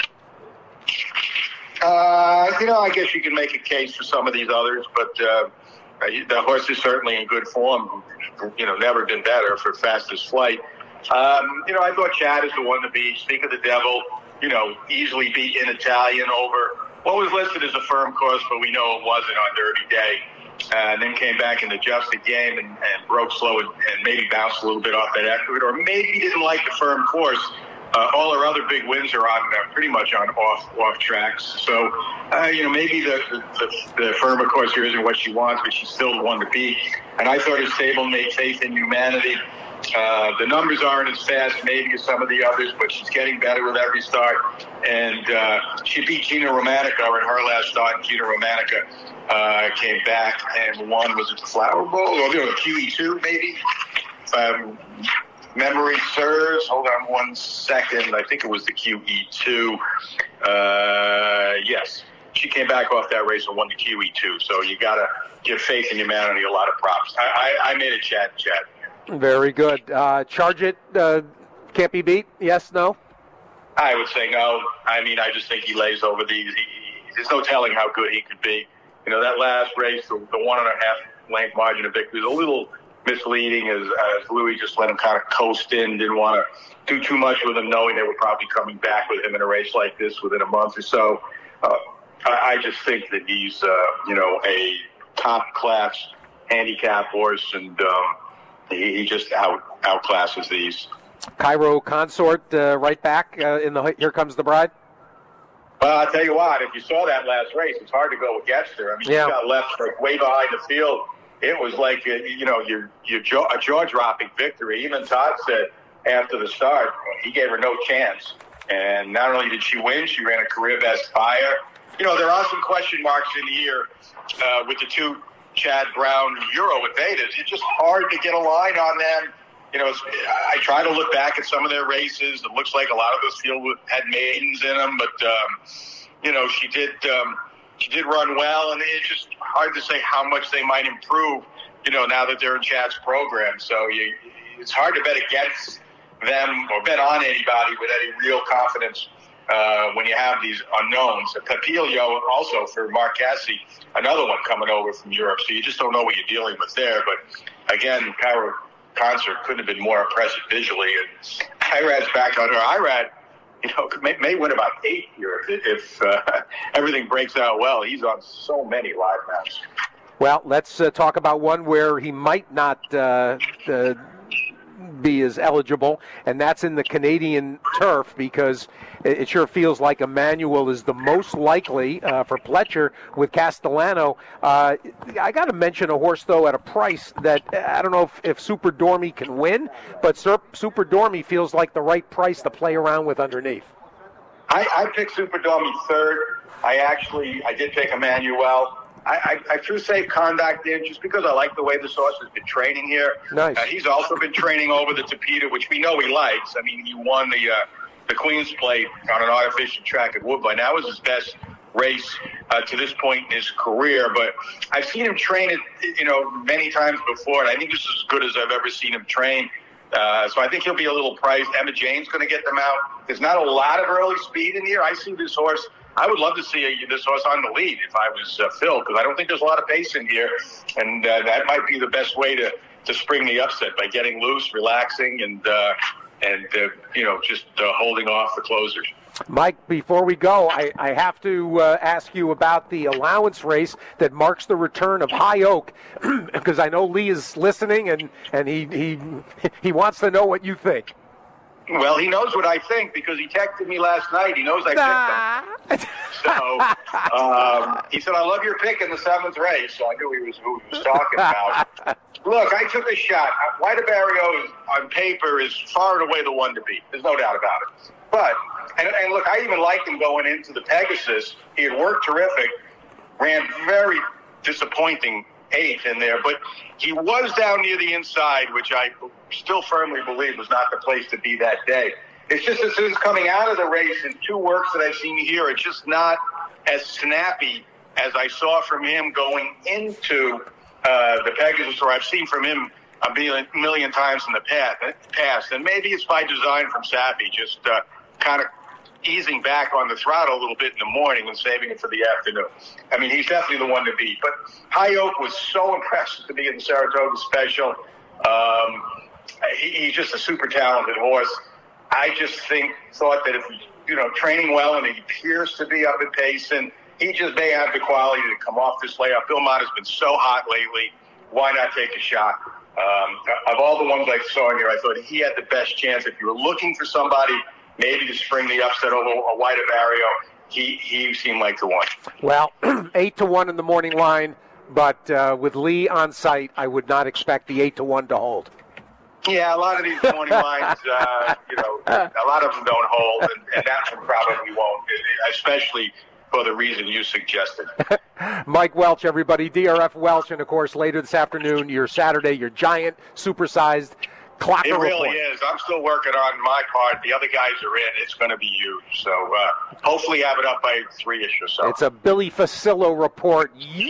[SPEAKER 17] Uh, you know, I guess you can make a case for some of these others, but uh, the horse is certainly in good form. You know, never been better for Fastest Flight. Um, you know, I thought Chad is the one to beat. Speak of the devil, you know, easily beat in Italian over what was listed as a firm course, but we know it wasn't on Derby Day. Uh, and then came back and adjusted game and, and broke slow and, and maybe bounced a little bit off that effort, or maybe didn't like the firm course Uh, all our other big wins are on uh, pretty much on off off tracks. So, uh, you know, maybe the, the, the firm, of course, here isn't what she wants, but she's still the one to beat. And I thought her stablemate Faith in Humanity. Uh, the numbers aren't as fast maybe as some of the others, but she's getting better with every start. And uh, she beat Gina Romanica in her last start. Gina Romanica uh, came back and won. Was it the Flower Bowl or the Q E two maybe? Um, memory serves. Hold on one second. I think it was the Q E two. Uh, yes, she came back off that race and won the Q E two. So you got to give Faith in Humanity a lot of props. I, I, I made a chat chat.
[SPEAKER 1] Very good. Uh, Charge It uh, can't be beat? Yes, no?
[SPEAKER 17] I would say no. I mean, I just think he lays over these. He, there's no telling how good he could be. You know, that last race, the, the one and a half length margin of victory was a little misleading as, as Louis just let him kind of coast in, didn't want to do too much with him, knowing they were probably coming back with him in a race like this within a month or so. Uh, I, I just think that he's, uh, you know, a top-class handicap horse, and um, he, he just out outclasses these.
[SPEAKER 1] Cairo Consort uh, right back uh, in the Here Comes the Bride?
[SPEAKER 17] Well, I'll tell you what, if you saw that last race, it's hard to go against her. I mean,
[SPEAKER 1] yeah.
[SPEAKER 17] She got left like way behind the field. It was like, a, you know, your, your jaw, a jaw-dropping victory. Even Todd said after the start, he gave her no chance. And not only did she win, she ran a career-best fire. You know, there are some question marks in here uh, with the two Chad Brown Euro Invaders. It's just hard to get a line on them. You know, I try to look back at some of their races. It looks like a lot of those field had maidens in them, but um, you know, she did um, she did run well, and it's just hard to say how much they might improve. You know, now that they're in Chad's program, so you, it's hard to bet against them or bet on anybody with any real confidence uh, when you have these unknowns. Papilio also for Mark Cassidy, another one coming over from Europe, so you just don't know what you're dealing with there. But again, Cairo Consort couldn't have been more impressive visually, and Irad's back on her. Irad, you know, may, may win about eight here if, if uh, everything breaks out well. He's on so many live maps.
[SPEAKER 1] Well, let's uh, talk about one where he might not uh, uh, be as eligible, and that's in the Canadian turf, because it sure feels like Emmanuel is the most likely uh, for Pletcher with Castellano. Uh, I got to mention a horse, though, at a price that I don't know if, if Super Dormy can win, but Super Dormy feels like the right price to play around with underneath.
[SPEAKER 17] I, I picked Super Dormy third. I actually, I did pick Emmanuel. I, I, I threw Safe Conduct in just because I like the way this horse has been training here.
[SPEAKER 1] Nice.
[SPEAKER 17] Uh, he's also been training over the Tapeta, which we know he likes. I mean, he won the uh, the Queen's Plate on an artificial track at Woodbine. That was his best race uh, to this point in his career. But I've seen him train it, you know, many times before, and I think this is as good as I've ever seen him train. Uh, so I think he'll be a little priced. Emma Jane's going to get them out. There's not a lot of early speed in here. I see this horse. I would love to see a, this horse on the lead if I was uh, Phil, because I don't think there's a lot of pace in here, and uh, that might be the best way to, to spring the upset by getting loose, relaxing, and uh, and uh, you know just uh, holding off the closers.
[SPEAKER 1] Mike, before we go, I, I have to uh, ask you about the allowance race that marks the return of High Oak, because I know Lee is listening, and, and he, he he wants to know what you think.
[SPEAKER 17] Well, he knows what I think because he texted me last night. He knows I picked him. So um, he said, I love your pick in the seventh race. So I knew he was who he was talking about. Look, I took a shot. White Barrio on paper is far and away the one to beat. There's no doubt about it. But, and, and look, I even liked him going into the Pegasus. He had worked terrific, ran very disappointing eighth in there, but he was down near the inside, which I still firmly believe was not the place to be that day. It's just as soon as coming out of the race, and two works that I've seen here, it's just not as snappy as I saw from him going into uh, the Pegasus, or I've seen from him a million, million times in the past. And maybe it's by design from Sappy, just uh, kind of easing back on the throttle a little bit in the morning and saving it for the afternoon. I mean, he's definitely the one to beat. But High Oak was so impressive to me in the Saratoga Special. Um, he, he's just a super talented horse. I just think, thought that if he's, you know, training well and he appears to be up at pace, and he just may have the quality to come off this layoff. Bill Mott has been so hot lately. Why not take a shot? Um, of all the ones I saw in here, I thought he had the best chance. If you were looking for somebody maybe to spring the upset over a White Avario, he, he seemed like the one.
[SPEAKER 1] Well, eight to one in the morning line, but uh, with Lee on site, I would not expect the eight to one to hold.
[SPEAKER 17] Yeah, a lot of these morning lines, uh, you know, a lot of them don't hold, and, and that one probably won't, especially for the reason you suggested.
[SPEAKER 1] Mike Welch, everybody, D R F Welch, and of course later this afternoon, your Saturday, your giant, supersized clocker
[SPEAKER 17] It really
[SPEAKER 1] report.
[SPEAKER 17] is. I'm still working on my part. The other guys are in. It's going to be huge. So uh, hopefully have it up by three-ish or so.
[SPEAKER 1] It's a Billy Facillo report.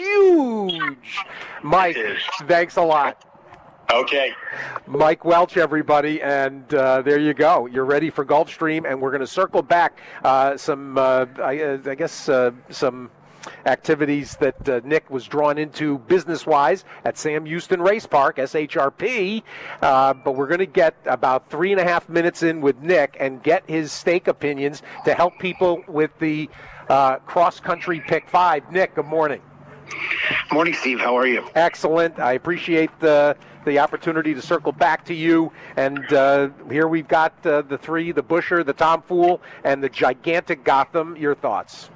[SPEAKER 1] Huge. Mike, thanks a lot.
[SPEAKER 17] Okay.
[SPEAKER 1] Mike Welch, everybody, and uh, there you go. You're ready for Gulfstream, and we're going to circle back uh, some, uh, I, uh, I guess, uh, some activities that uh, Nick was drawn into business-wise at Sam Houston Race Park, S H R P. Uh, but we're going to get about three and a half minutes in with Nick and get his stake opinions to help people with the uh, cross-country pick five. Nick, good morning.
[SPEAKER 18] Morning, Steve. How are you?
[SPEAKER 1] Excellent. I appreciate the the opportunity to circle back to you. And uh, here we've got uh, the three, the Busher, the Tom Fool, and the gigantic Gotham. Your thoughts?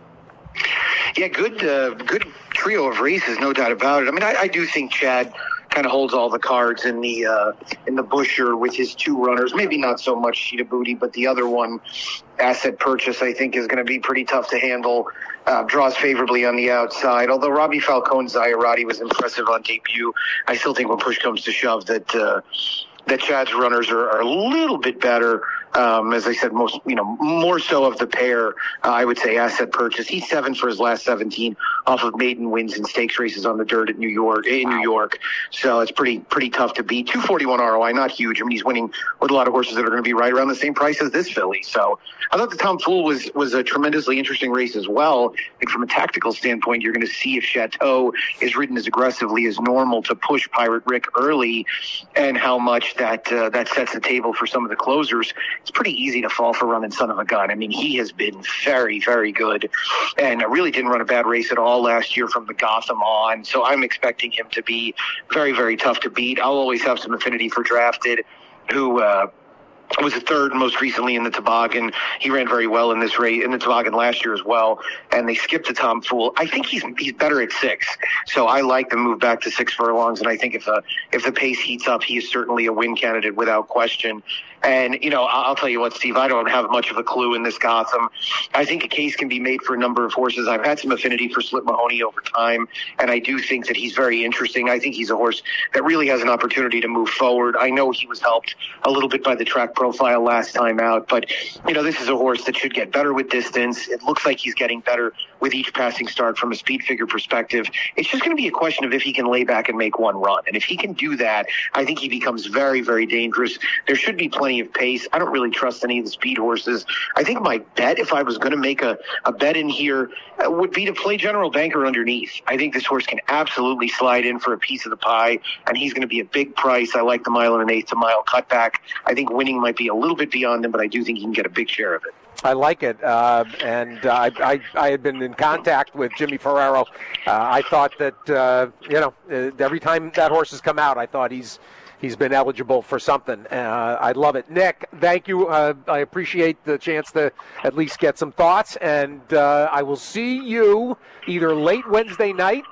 [SPEAKER 18] Yeah, good uh, good trio of races, no doubt about it. I mean, I, I do think Chad kind of holds all the cards in the uh, in the Busher with his two runners. Maybe not so much Sheeta Booty, but the other one, Asset Purchase, I think is going to be pretty tough to handle. Uh, draws favorably on the outside. Although Robbie Falcone's Zayarati was impressive on debut, I still think when push comes to shove that uh, that Chad's runners are, are a little bit better. Um, as I said, most you know more so of the pair. Uh, I would say Asset Purchase. He's seven for his last seventeen off of maiden wins in stakes races on the dirt at New York in New York. So it's pretty pretty tough to beat. two forty-one R O I, not huge. I mean, he's winning with a lot of horses that are going to be right around the same price as this filly. So I thought the Tom Fool was was a tremendously interesting race as well. I think from a tactical standpoint, you're going to see if Chateau is ridden as aggressively as normal to push Pirate Rick early, and how much that uh, that sets the table for some of the closers. It's pretty easy to fall for running Son of a Gun. I mean, he has been very, very good, and really didn't run a bad race at all last year from the Gotham on. So I'm expecting him to be very, very tough to beat. I'll always have some affinity for Drafted, who uh, was a third most recently in the Toboggan. He ran very well in this race, in the Toboggan last year as well. And they skipped to Tom Fool. I think he's he's better at six. So I like the move back to six furlongs. And I think if uh, if the pace heats up, he is certainly a win candidate without question. And, you know, I'll tell you what, Steve, I don't have much of a clue in this Gotham. I think a case can be made for a number of horses. I've had some affinity for Slip Mahoney over time, and I do think that he's very interesting. I think he's a horse that really has an opportunity to move forward. I know he was helped a little bit by the track profile last time out, but, you know, this is a horse that should get better with distance. It looks like he's getting better with each passing start from a speed figure perspective. It's just going to be a question of if he can lay back and make one run. And if he can do that, I think he becomes very, very dangerous. There should be plenty of pace. I don't really trust any of the speed horses. I think my bet, if I was going to make a, a bet in here, uh, would be to play General Banker underneath. I think this horse can absolutely slide in for a piece of the pie, and he's going to be a big price. I like the mile and an eighth to mile cutback. I think winning might be a little bit beyond him, but I do think he can get a big share of it.
[SPEAKER 1] I like it, uh, and uh, I, I I had been in contact with Jimmy Ferrero. Uh, I thought that uh, you know uh, every time that horse has come out, I thought he's he's been eligible for something. Uh, I love it, Nick. Thank you. Uh, I appreciate the chance to at least get some thoughts, and uh, I will see you either late Wednesday night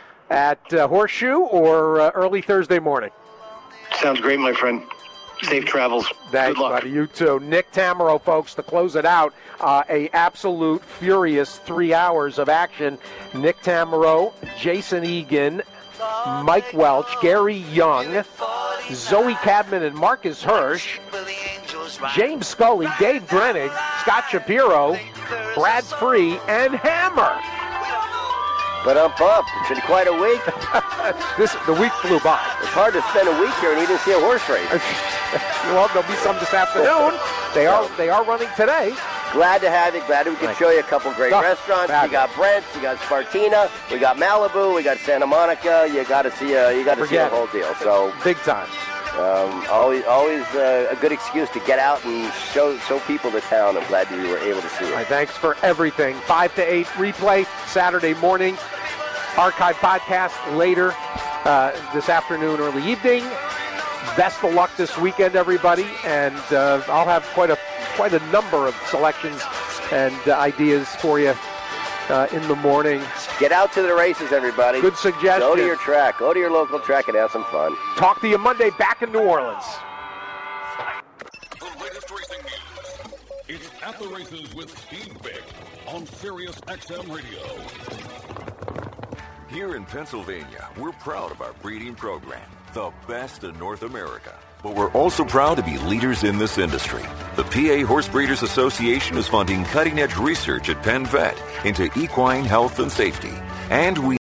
[SPEAKER 1] at uh, Horseshoe or uh, early Thursday morning.
[SPEAKER 18] Sounds great, my friend. Safe travels.
[SPEAKER 1] Thanks,
[SPEAKER 18] Good luck.
[SPEAKER 1] buddy. You too. Nick Tamero, folks, to close it out. Uh, a absolute furious three hours of action. Nick Tamero, Jason Egan, Mike Welch, Gary Young, Zoe Cadman and Marcus Hirsch, James Scully, Dave Grenig, Scott Shapiro, Brad Free, and Hammer.
[SPEAKER 2] But up, up. It's been quite a week.
[SPEAKER 1] this the week flew by.
[SPEAKER 2] It's hard to spend a week here and you didn't see a horse race.
[SPEAKER 1] Well, there'll be some this afternoon. They are they are running today.
[SPEAKER 2] Glad to have you. Glad we could show you a couple great
[SPEAKER 1] Oh,
[SPEAKER 2] restaurants.
[SPEAKER 1] fabulous.
[SPEAKER 2] You got Brent's, you got Spartina, we got Malibu, we got Santa Monica. You got to see a you got to see the
[SPEAKER 1] Forget it.
[SPEAKER 2] whole deal. So
[SPEAKER 1] big time.
[SPEAKER 2] Um, always, always uh, a good excuse to get out and show show people the town. I'm glad you were able to see it.
[SPEAKER 1] All right, thanks for everything. Five to eight replay Saturday morning. Archive podcast later uh, this afternoon, early evening. Best of luck this weekend, everybody, and uh, I'll have quite a quite a number of selections and uh, ideas for you uh, in the morning.
[SPEAKER 2] Get out to the races, everybody.
[SPEAKER 1] Good suggestion.
[SPEAKER 2] Go to your track. Go to your local track and have some fun.
[SPEAKER 1] Talk to you Monday back in New Orleans.
[SPEAKER 3] The latest racing news. It's At the Races with Steve Vick on Sirius X M Radio.
[SPEAKER 4] Here in Pennsylvania, we're proud of our breeding program, the best in North America. But we're also proud to be leaders in this industry. The P A Horse Breeders Association is funding cutting-edge research at Penn Vet into equine health and safety. And we